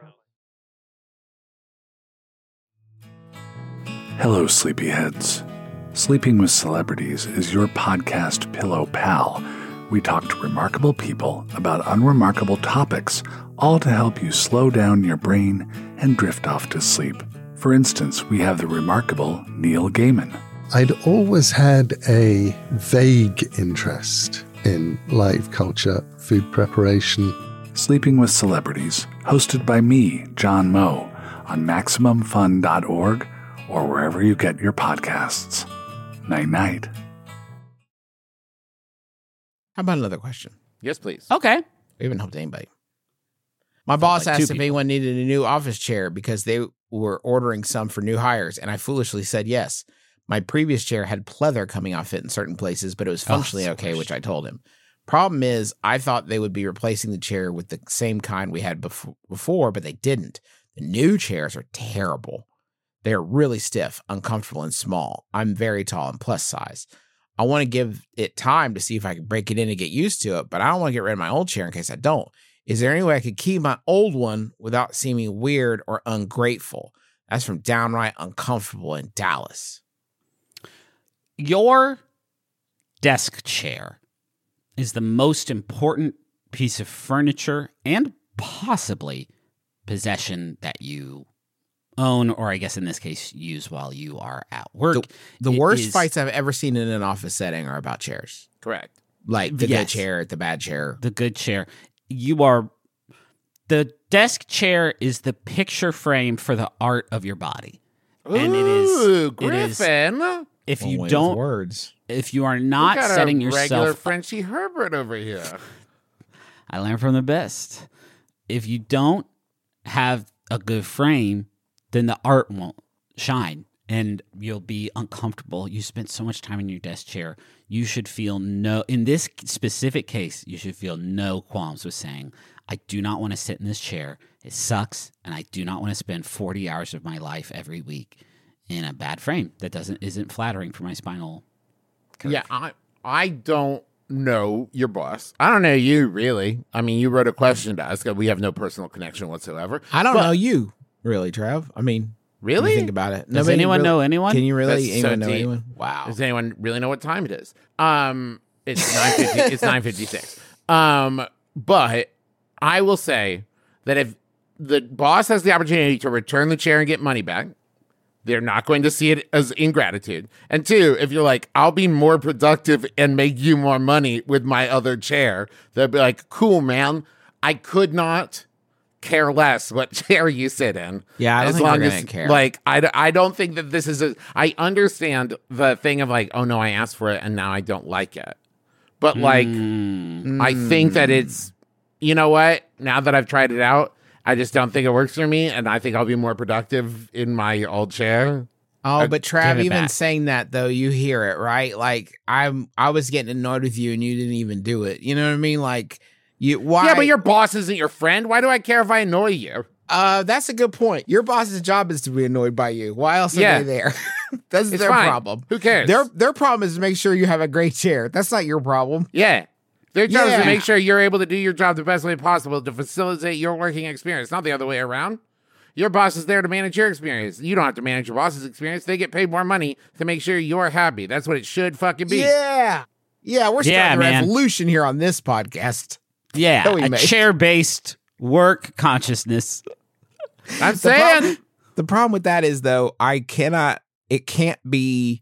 house. Hello, sleepyheads. Sleeping with Celebrities is your podcast pillow pal. We talk to remarkable people about unremarkable topics, all to help you slow down your brain and drift off to sleep. For instance, we have the remarkable Neil Gaiman. I'd always had a vague interest in live culture, food preparation. Sleeping with Celebrities, hosted by me, John Moe, on MaximumFun.org or wherever you get your podcasts. Night-night. How about another question? Yes, please. Okay. We haven't helped anybody. My boss like asked two if people. anyone needed a new office chair because they were ordering some for new hires, and I foolishly said yes. My previous chair had pleather coming off it in certain places, but it was functionally okay, which I told him. Problem is, I thought they would be replacing the chair with the same kind we had before, but they didn't. The new chairs are terrible. They're really stiff, uncomfortable, and small. I'm very tall and plus size. I want to give it time to see if I can break it in and get used to it, but I don't want to get rid of my old chair in case I don't. Is there any way I could keep my old one without seeming weird or ungrateful? That's from Downright Uncomfortable in Dallas. Your desk chair is the most important piece of furniture and possibly possession that you own, or I guess in this case, use while you are at work. The It worst is- fights I've ever seen in an office setting are about chairs. Correct. Like the Yes. good chair, the bad chair. The good chair. The desk chair is the picture frame for the art of your body. And it is Griffin. if you With don't words. if you are We not got setting a regular yourself Frenchie Herbert over here. I learned from the best. If you don't have a good frame, then the art won't shine and you'll be uncomfortable. You spent so much time in your desk chair. You should feel in this specific case, you should feel no qualms with saying, I do not want to sit in this chair. It sucks. And I do not want to spend 40 hours of my life every week in a bad frame that isn't flattering for my spinal curve. Yeah, I don't know your boss. I don't know you, really. I mean, you wrote a question to us. We have no personal connection whatsoever. I don't know you, really, Trav. I mean, Really? when you think about it. Does anyone know anyone? Can you really That's so anyone know deep. anyone? Wow. Does anyone really know what time it is? It's 9:50. It's 9:56. But I will say that if the boss has the opportunity to return the chair and get money back, they're not going to see it as ingratitude. And two, if you're like, I'll be more productive and make you more money with my other chair, they'll be like, cool, man. I could not care less what chair you sit in. Yeah, I don't as think long they're as gonna care. like I don't think that this is I understand the thing of like, oh no, I asked for it and now I don't like it. But like I think that it's, you know what? Now that I've tried it out, I just don't think it works for me, and I think I'll be more productive in my old chair. Oh, but Trav, give it even back. saying that though, you hear it, right? Like I was getting annoyed with you and you didn't even do it. You know what I mean? Like why? Yeah, but your boss isn't your friend. Why do I care if I annoy you? That's a good point. Your boss's job is to be annoyed by you. Why else are Yeah. they there? That's It's their fine. problem. Who cares? Their problem is to make sure you have a great chair. That's not your problem. Yeah. Their job is Yeah. to make sure you're able to do your job the best way possible to facilitate your working experience, not the other way around. Your boss is there to manage your experience. You don't have to manage your boss's experience. They get paid more money to make sure you're happy. That's what it should fucking be. Yeah. Yeah, we're starting Yeah, a man. revolution here on this podcast. Yeah, that we a make. chair-based work consciousness. I'm The saying. the problem with that is though, it can't be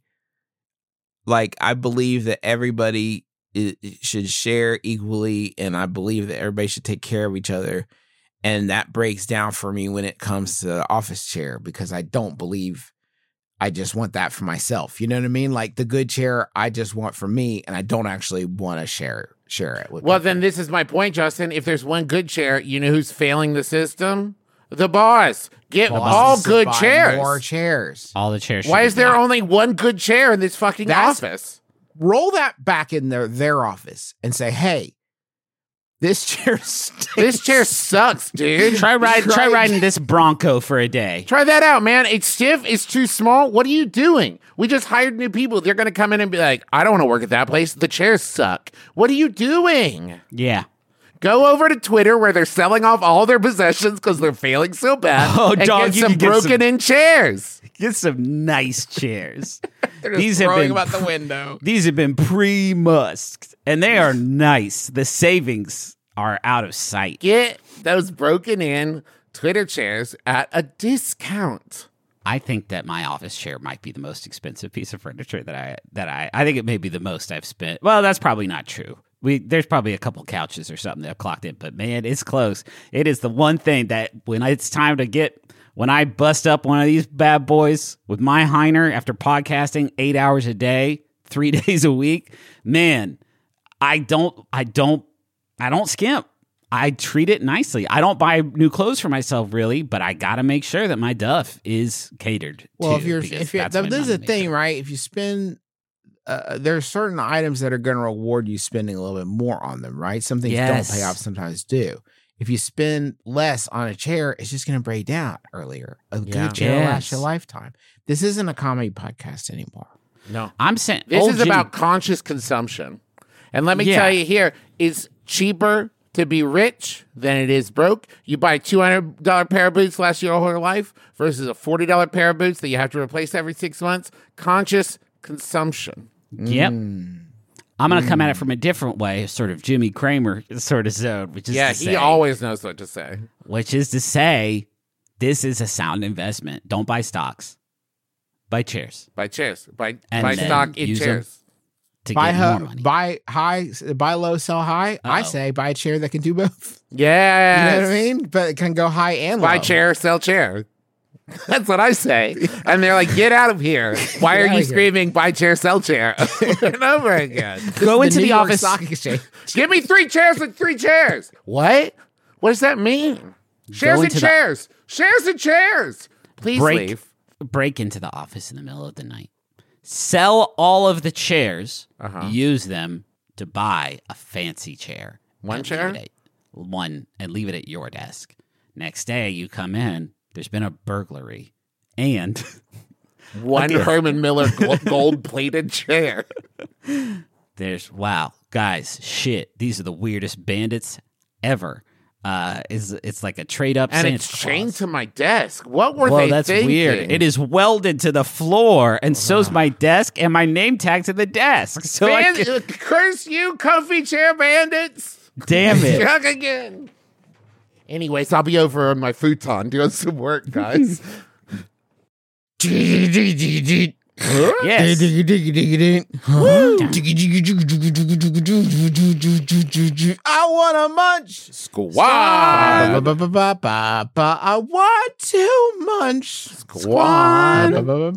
like, I believe that everybody should share equally, and I believe that everybody should take care of each other. And that breaks down for me when it comes to the office chair, because I don't believe I just want that for myself. You know what I mean? Like the good chair I just want for me, and I don't actually want to share it with Well, people. then this is my point, Justin. If there's one good chair, you know who's failing the system? The boss. Get all Bosses should good buy chairs. More chairs. All the chairs. Why should is be there black. only one good chair in this fucking That's- office? Roll that back in their office and say, "Hey, this chair stinks. This chair sucks, dude. Try riding this Bronco for a day. Try that out, man. It's stiff. It's too small. What are you doing? We just hired new people. They're going to come in and be like, I don't want to work at that place. The chairs suck. What are you doing? Yeah. Go over to Twitter where they're selling off all their possessions because they're failing so bad. Oh, and dog, get you some can get some- broken in chairs. Get some nice chairs. These have throwing been them out the window." These have been pre-musked, and they are nice. The savings are out of sight. Get those broken in Twitter chairs at a discount. I think that my office chair might be the most expensive piece of furniture that I think it may be the most I've spent. Well, that's probably not true. There's probably a couple couches or something that I've clocked in, but man, it's close. It is the one thing that when I bust up one of these bad boys with my Heiner after podcasting 8 hours a day, 3 days a week, man, I don't skimp. I treat it nicely. I don't buy new clothes for myself really, but I got to make sure that my duff is catered. Well, to, if you're this is the thing, right? If you spend, there are certain items that are going to reward you spending a little bit more on them, right? Some things don't pay off, sometimes do. If you spend less on a chair, it's just going to break down earlier. A good chair lasts a lifetime. This isn't a comedy podcast anymore. No, I'm saying this is about conscious consumption. And let me tell you here, it's cheaper to be rich than it is broke. You buy a $200 pair of boots last your whole life versus a $40 pair of boots that you have to replace every 6 months. Conscious consumption. Yep. I'm going to come at it from a different way, sort of Jimmy Cramer sort of zone, which is he always knows what to say. Which is to say, this is a sound investment. Don't buy stocks. Buy chairs. Buy chairs. Buy stock in chairs. To get more money. Buy low, sell high. Uh-oh. I say buy a chair that can do both. Yeah, you know what I mean. But it can go high and low. Buy chair, sell chair. That's what I say. And they're like, "Get out of here! Why are you screaming buy chair, sell chair over and over again?" Go into the office. Stock Exchange. Give me 3 chairs and 3 chairs. What? What does that mean? Shares and chairs. Shares and chairs. Please leave. Break into the office in the middle of the night. Sell all of the chairs. Use them to buy a fancy chair. One chair? And leave it at your desk. Next day, you come in. There's been a burglary. And one Herman Miller gold-plated chair. Guys, shit. These are the weirdest bandits ever. It's like a trade up, and Santa it's Claus. chained to my desk. What were they that's thinking? weird. It is welded to the floor, and so's my desk and my name tag to the desk. So curse you, comfy chair bandits! Damn it! Chuck again. Anyways, I'll be over on my futon doing some work, guys. Yes. I want to munch. Squad. I want to munch. Squad.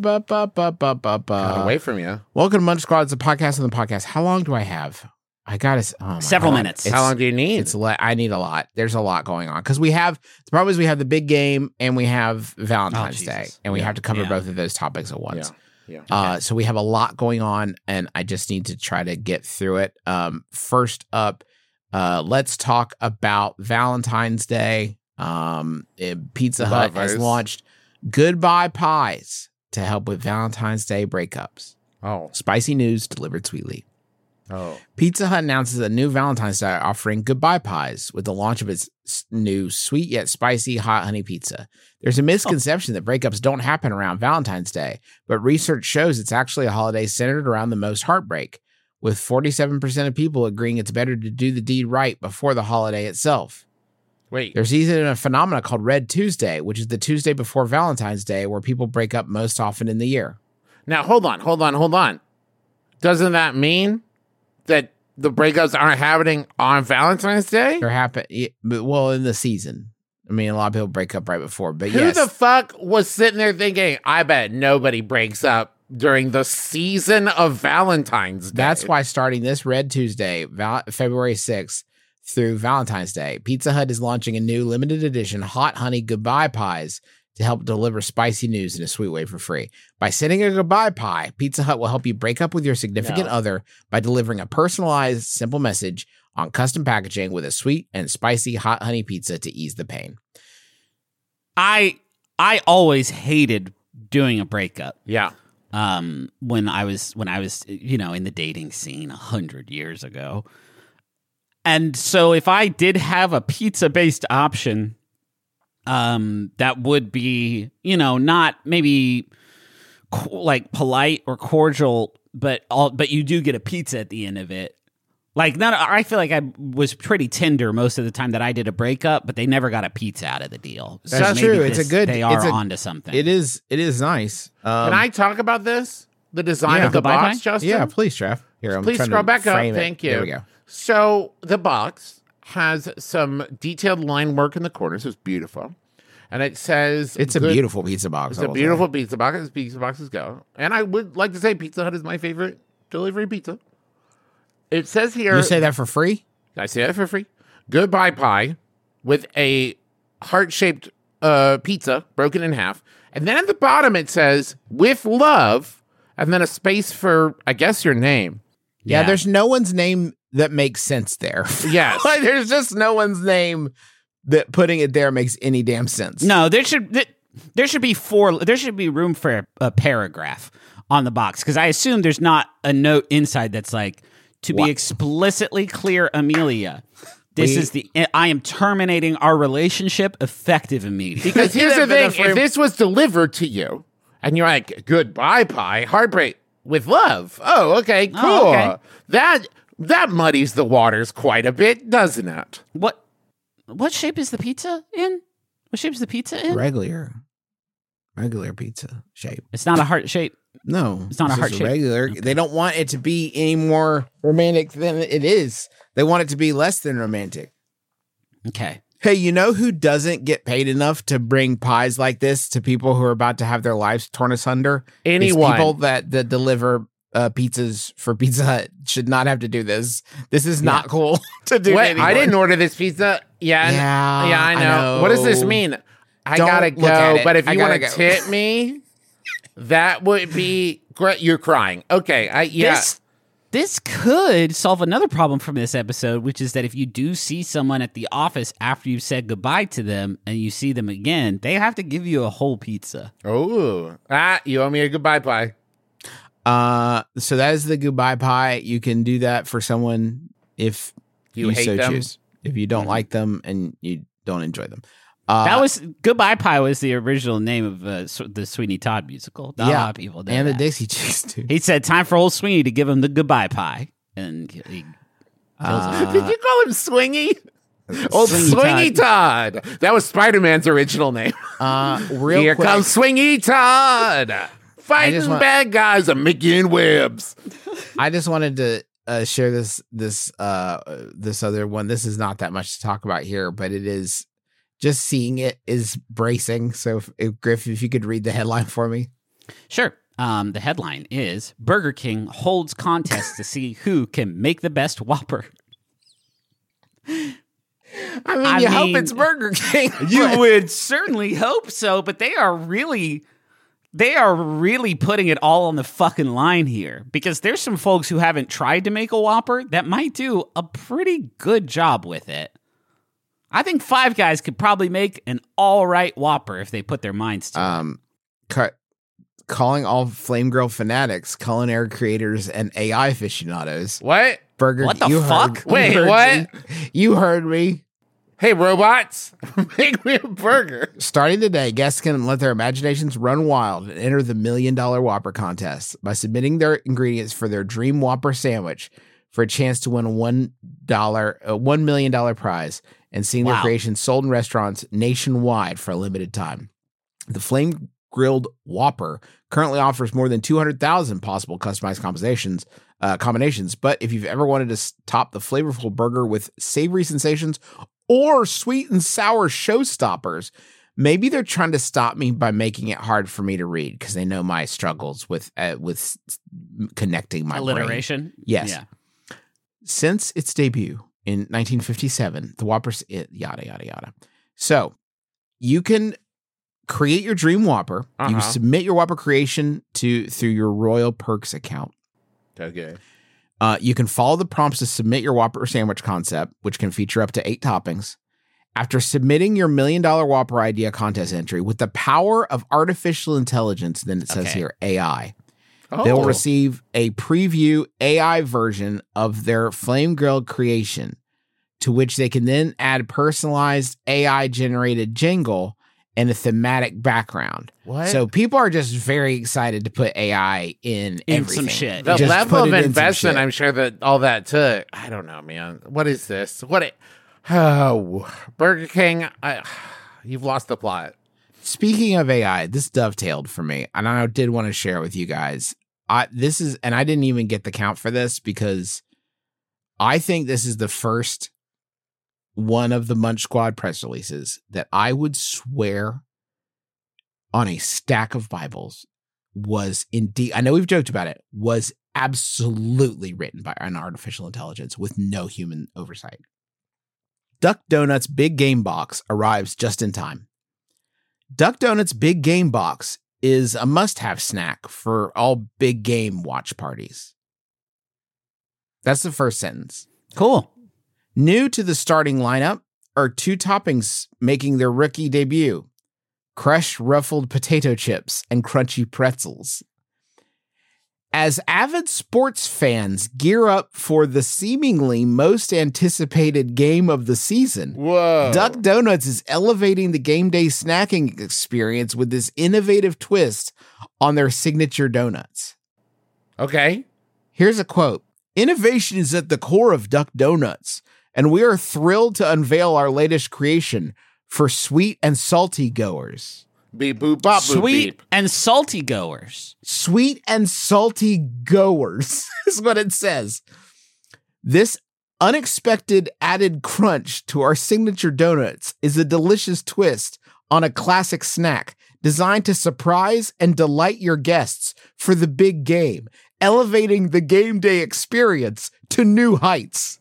Got away from you. Welcome to Munch Squad. It's a podcast on the podcast. How long do I have? I got several minutes. How long do you need? I need a lot. There's a lot going on because the problem is we have the big game and we have Valentine's Day, and we have to cover both of those topics at once. Yeah. So we have a lot going on, and I just need to try to get through it. First up, let's talk about Valentine's Day. Pizza Hut has launched Goodbye Pies to help with Valentine's Day breakups. Oh. Spicy news delivered sweetly. Oh. Pizza Hut announces a new Valentine's Day offering Goodbye Pies with the launch of its new sweet yet spicy hot honey pizza. There's a misconception that breakups don't happen around Valentine's Day, but research shows it's actually a holiday centered around the most heartbreak, with 47% of people agreeing it's better to do the deed right before the holiday itself. Wait. There's even a phenomenon called Red Tuesday, which is the Tuesday before Valentine's Day, where people break up most often in the year. Now, hold on. Doesn't that mean that the breakups aren't happening on Valentine's Day? They're happening, well, in the season. I mean, a lot of people break up right before, but Who the fuck was sitting there thinking, I bet nobody breaks up during the season of Valentine's Day? That's why starting this Red Tuesday, February 6th, through Valentine's Day, Pizza Hut is launching a new limited edition hot honey goodbye pies to help deliver spicy news in a sweet way for free. By sending a goodbye pie, Pizza Hut will help you break up with your significant other by delivering a personalized, simple message on custom packaging with a sweet and spicy hot honey pizza to ease the pain. I always hated doing a breakup. Yeah. When I was in the dating scene 100 years ago. And so if I did have a pizza-based option, that would be, not maybe like polite or cordial, but you do get a pizza at the end of it. I feel like I was pretty tender most of the time that I did a breakup, but they never got a pizza out of the deal. That's true. They are onto something. It is nice. Can I talk about this? The design of the box, Justin? Yeah, please, Trev. Here, please scroll back up. Thank you. There we go. So the box has some detailed line work in the corners. It's beautiful. And it says... It's a beautiful pizza box. It's a beautiful pizza box as pizza boxes go. And I would like to say Pizza Hut is my favorite delivery pizza. It says here. You say that for free? I say that for free. Goodbye pie with a heart-shaped pizza broken in half. And then at the bottom it says, with love, and then a space for, I guess, your name. Yeah, there's no one's name that makes sense there. Yes. Like, there's just no one's name that putting it there makes any damn sense. No, there should be room for a paragraph on the box, because I assume there's not a note inside that's like, to be explicitly clear, Amelia, I am terminating our relationship effective immediately. Because here's the thing, if this was delivered to you, and you're like, goodbye pie, heartbreak with love. Oh, okay, cool. Oh, okay. That muddies the waters quite a bit, doesn't it? What shape is the pizza in? What shape is the pizza in? Regular pizza shape. It's not a heart shape. No, it's not a heart just shape. Regular. Okay. They don't want it to be any more romantic than it is. They want it to be less than romantic. Okay. Hey, you know who doesn't get paid enough to bring pies like this to people who are about to have their lives torn asunder? Anyone. It's people that deliver pizzas for Pizza Hut should not have to do this. This is not cool to do. Wait, I didn't order this pizza. Yeah, I know. What does this mean? I gotta go, but if you want to tip me, that would be great. You're crying. Okay, This could solve another problem from this episode, which is that if you do see someone at the office after you've said goodbye to them and you see them again, they have to give you a whole pizza. Oh, you owe me a goodbye pie. So that is the goodbye pie. You can do that for someone if you hate so them? choose. If you don't like them and you don't enjoy them. That was Goodbye Pie was the original name of the Sweeney Todd musical. A lot of people did and that. the Dixie Chicks too. He said, "Time for old Sweeney to give him the goodbye pie," and he kills him. Did you call him Swingy? Old Swingy Todd. That was Spider-Man's original name. Here comes Swingy Todd, fighting bad guys and making webs. I just wanted to share this other one. This is not that much to talk about here, but it is. Just seeing it is bracing. So, Griff, if you could read the headline for me. Sure. The headline is Burger King holds contest to see who can make the best Whopper. I mean, hope it's Burger King. You would certainly hope so, but they are really putting it all on the fucking line here, because there's some folks who haven't tried to make a Whopper that might do a pretty good job with it. I think Five Guys could probably make an all right Whopper if they put their minds to it. Calling all Flame Grill fanatics, culinary creators, and AI aficionados. What? Burger? What the fuck? Wait, what? You heard me. Hey, robots, make me a burger. Starting today, guests can let their imaginations run wild and enter the $1 Million Whopper contest by submitting their ingredients for their Dream Whopper sandwich for a chance to win a $1 million prize and seeing their creations sold in restaurants nationwide for a limited time. The Flame Grilled Whopper currently offers more than 200,000 possible customized combinations, but if you've ever wanted to top the flavorful burger with savory sensations or sweet and sour showstoppers, maybe they're trying to stop me by making it hard for me to read because they know my struggles with connecting my alliteration. Brain. Yes. Yeah. Since its debut in 1957, the Whopper's yada, yada, yada. So you can create your Dream Whopper. You submit your Whopper creation through your Royal Perks account. Okay. You can follow the prompts to submit your Whopper sandwich concept, which can feature up to 8 toppings. After submitting your $1 Million Whopper idea contest entry with the power of artificial intelligence, then it says here AI, they'll receive a preview AI version of their Flame Grilled creation, to which they can then add personalized AI-generated jingle and a thematic background. What? So people are just very excited to put AI in everything. Some shit. The Just level put of it in some investment, shit. I'm sure that all that took. I don't know, man. What is this? Burger King, you've lost the plot. Speaking of AI, this dovetailed for me, and I did want to share with you guys. I didn't even get the count for this because I think this is the first one of the Munch Squad press releases that I would swear on a stack of Bibles was indeed, I know we've joked about it, was absolutely written by an artificial intelligence with no human oversight. Duck Donut's Big Game Box arrives just in time. Duck Donut's Big Game Box is a must-have snack for all big game watch parties. That's the first sentence. Cool. New to the starting lineup are 2 toppings making their rookie debut: crushed ruffled potato chips and crunchy pretzels. As avid sports fans gear up for the seemingly most anticipated game of the season, Whoa. Duck Donuts is elevating the game day snacking experience with this innovative twist on their signature donuts. Okay. Here's a quote. Innovation is at the core of Duck Donuts, and we are thrilled to unveil our latest creation for sweet and salty goers. Beep boop bop boop Sweet beep. and salty goers. Sweet and salty goers is what it says. This unexpected added crunch to our signature donuts is a delicious twist on a classic snack designed to surprise and delight your guests for the big game, elevating the game day experience to new heights.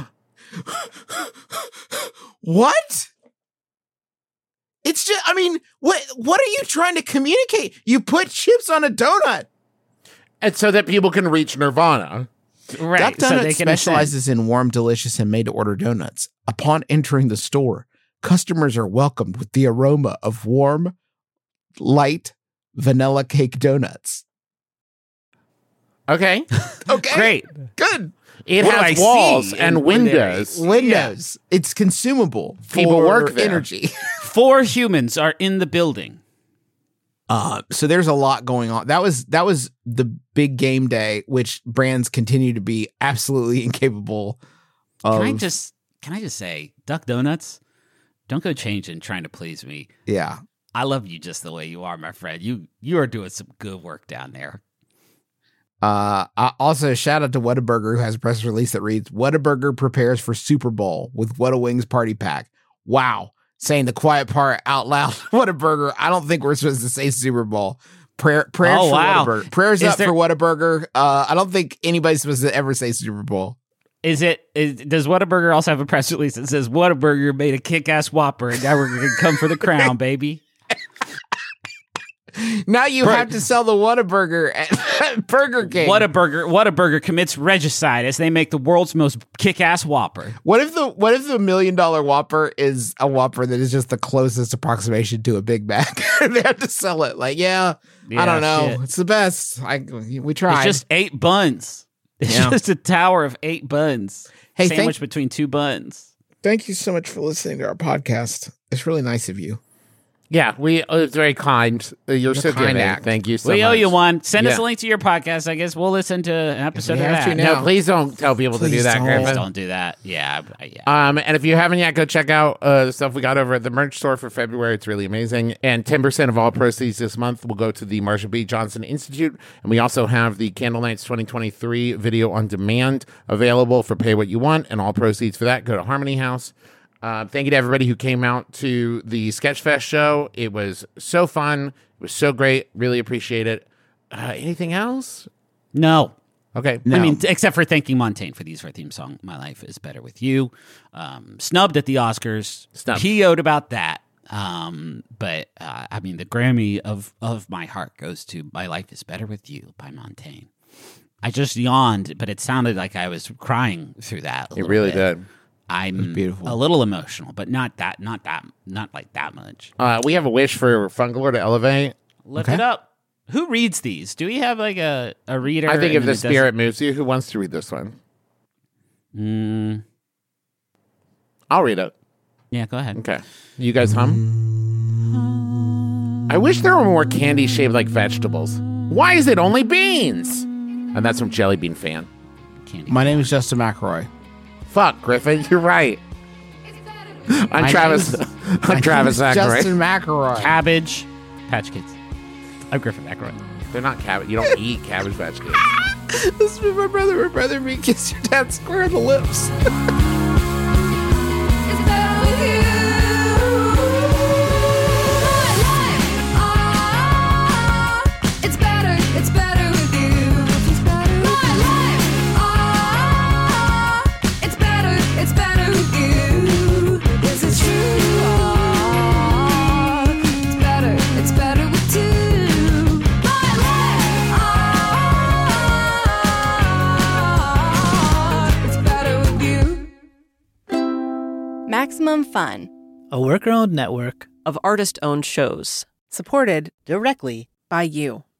What? It's just, I mean, what are you trying to communicate? You put chips on a donut. And so that people can reach nirvana. Right. Duck so Donut they can specializes in warm, delicious, and made-to-order donuts. Upon entering the store, customers are welcomed with the aroma of warm, light, vanilla cake donuts. Okay. Okay. Great. Good. It What do has I walls see and in windows. Windows. It's consumable. People for work there. energy. 4 humans are in the building. So there's a lot going on. That was the big game day, which brands continue to be absolutely incapable of. Can I just say, Duck Donuts, don't go changing trying to please me. Yeah. I love you just the way you are, my friend. You are doing some good work down there. Also, shout out to Whataburger, who has a press release that reads, Whataburger prepares for Super Bowl with Whata Wings Party Pack. Wow. Saying the quiet part out loud. Whataburger. I don't think we're supposed to say Super Bowl. Prayers for wow. Whataburger. Prayers Is up there- for Whataburger. I don't think anybody's supposed to ever say Super Bowl. Does Whataburger also have a press release that says Whataburger made a kick-ass Whopper and now we're going to come for the crown, baby? Now you have to sell the Whataburger at Burger King. Whataburger commits regicide as they make the world's most kick-ass Whopper. What if the $1 million Whopper is a Whopper that is just the closest approximation to a Big Mac? They have to sell it. Like, I don't know. shit. It's the best. We tried. It's just 8 buns. It's Yeah. just a tower of 8 buns. Hey, sandwiched between 2 buns. Thank you so much for listening to our podcast. It's really nice of you. Yeah, it's very kind. You're so kind giving. act. Thank you so much. We owe you one. Send us Yeah. a link to your podcast. I guess we'll listen to an episode we of have that. to now. No, please don't tell people to do Please that, don't. Griffin. Please don't do that. Yeah. And if you haven't yet, go check out the stuff we got over at the merch store for February. It's really amazing. And 10% of all proceeds this month will go to the Marsha B. Johnson Institute. And we also have the Candle Nights 2023 video on demand available for pay what you want. And all proceeds for that go to Harmony House. Thank you to everybody who came out to the Sketchfest show. It was so fun. It was so great. Really appreciate it. Anything else? No. Okay. I mean, except for thanking Montaigne for our theme song, My Life is Better With You. Snubbed at the Oscars. Snubbed. PO'd about that. But I mean, the Grammy of my heart goes to My Life is Better With You by Montaigne. I just yawned, but it sounded like I was crying through that. It really bit. did. I'm beautiful. a little emotional, but not like that much. We have a wish for Fungalore to elevate. Lift it up. Who reads these? Do we have like a reader? I think if and the it spirit moves you, who wants to read this one? I'll read it. Yeah, go ahead. Okay. You guys hum? I wish there were more candy shaped like vegetables. Why is it only beans? And that's from Jelly Bean Fan. Candy. My name is Justin McElroy. Fuck, Griffin, you're right. I'm Travis. I'm Travis Zachary. Justin McElroy. Cabbage Patch Kids. I'm Griffin McElroy. They're not cabbage. You don't eat Cabbage Patch Kids. This is my brother. My brother me kiss your dad square in the lips. It's better with you. My life, it's better with you. My Maximum Fun, a worker-owned network of artist-owned shows. Supported directly by you.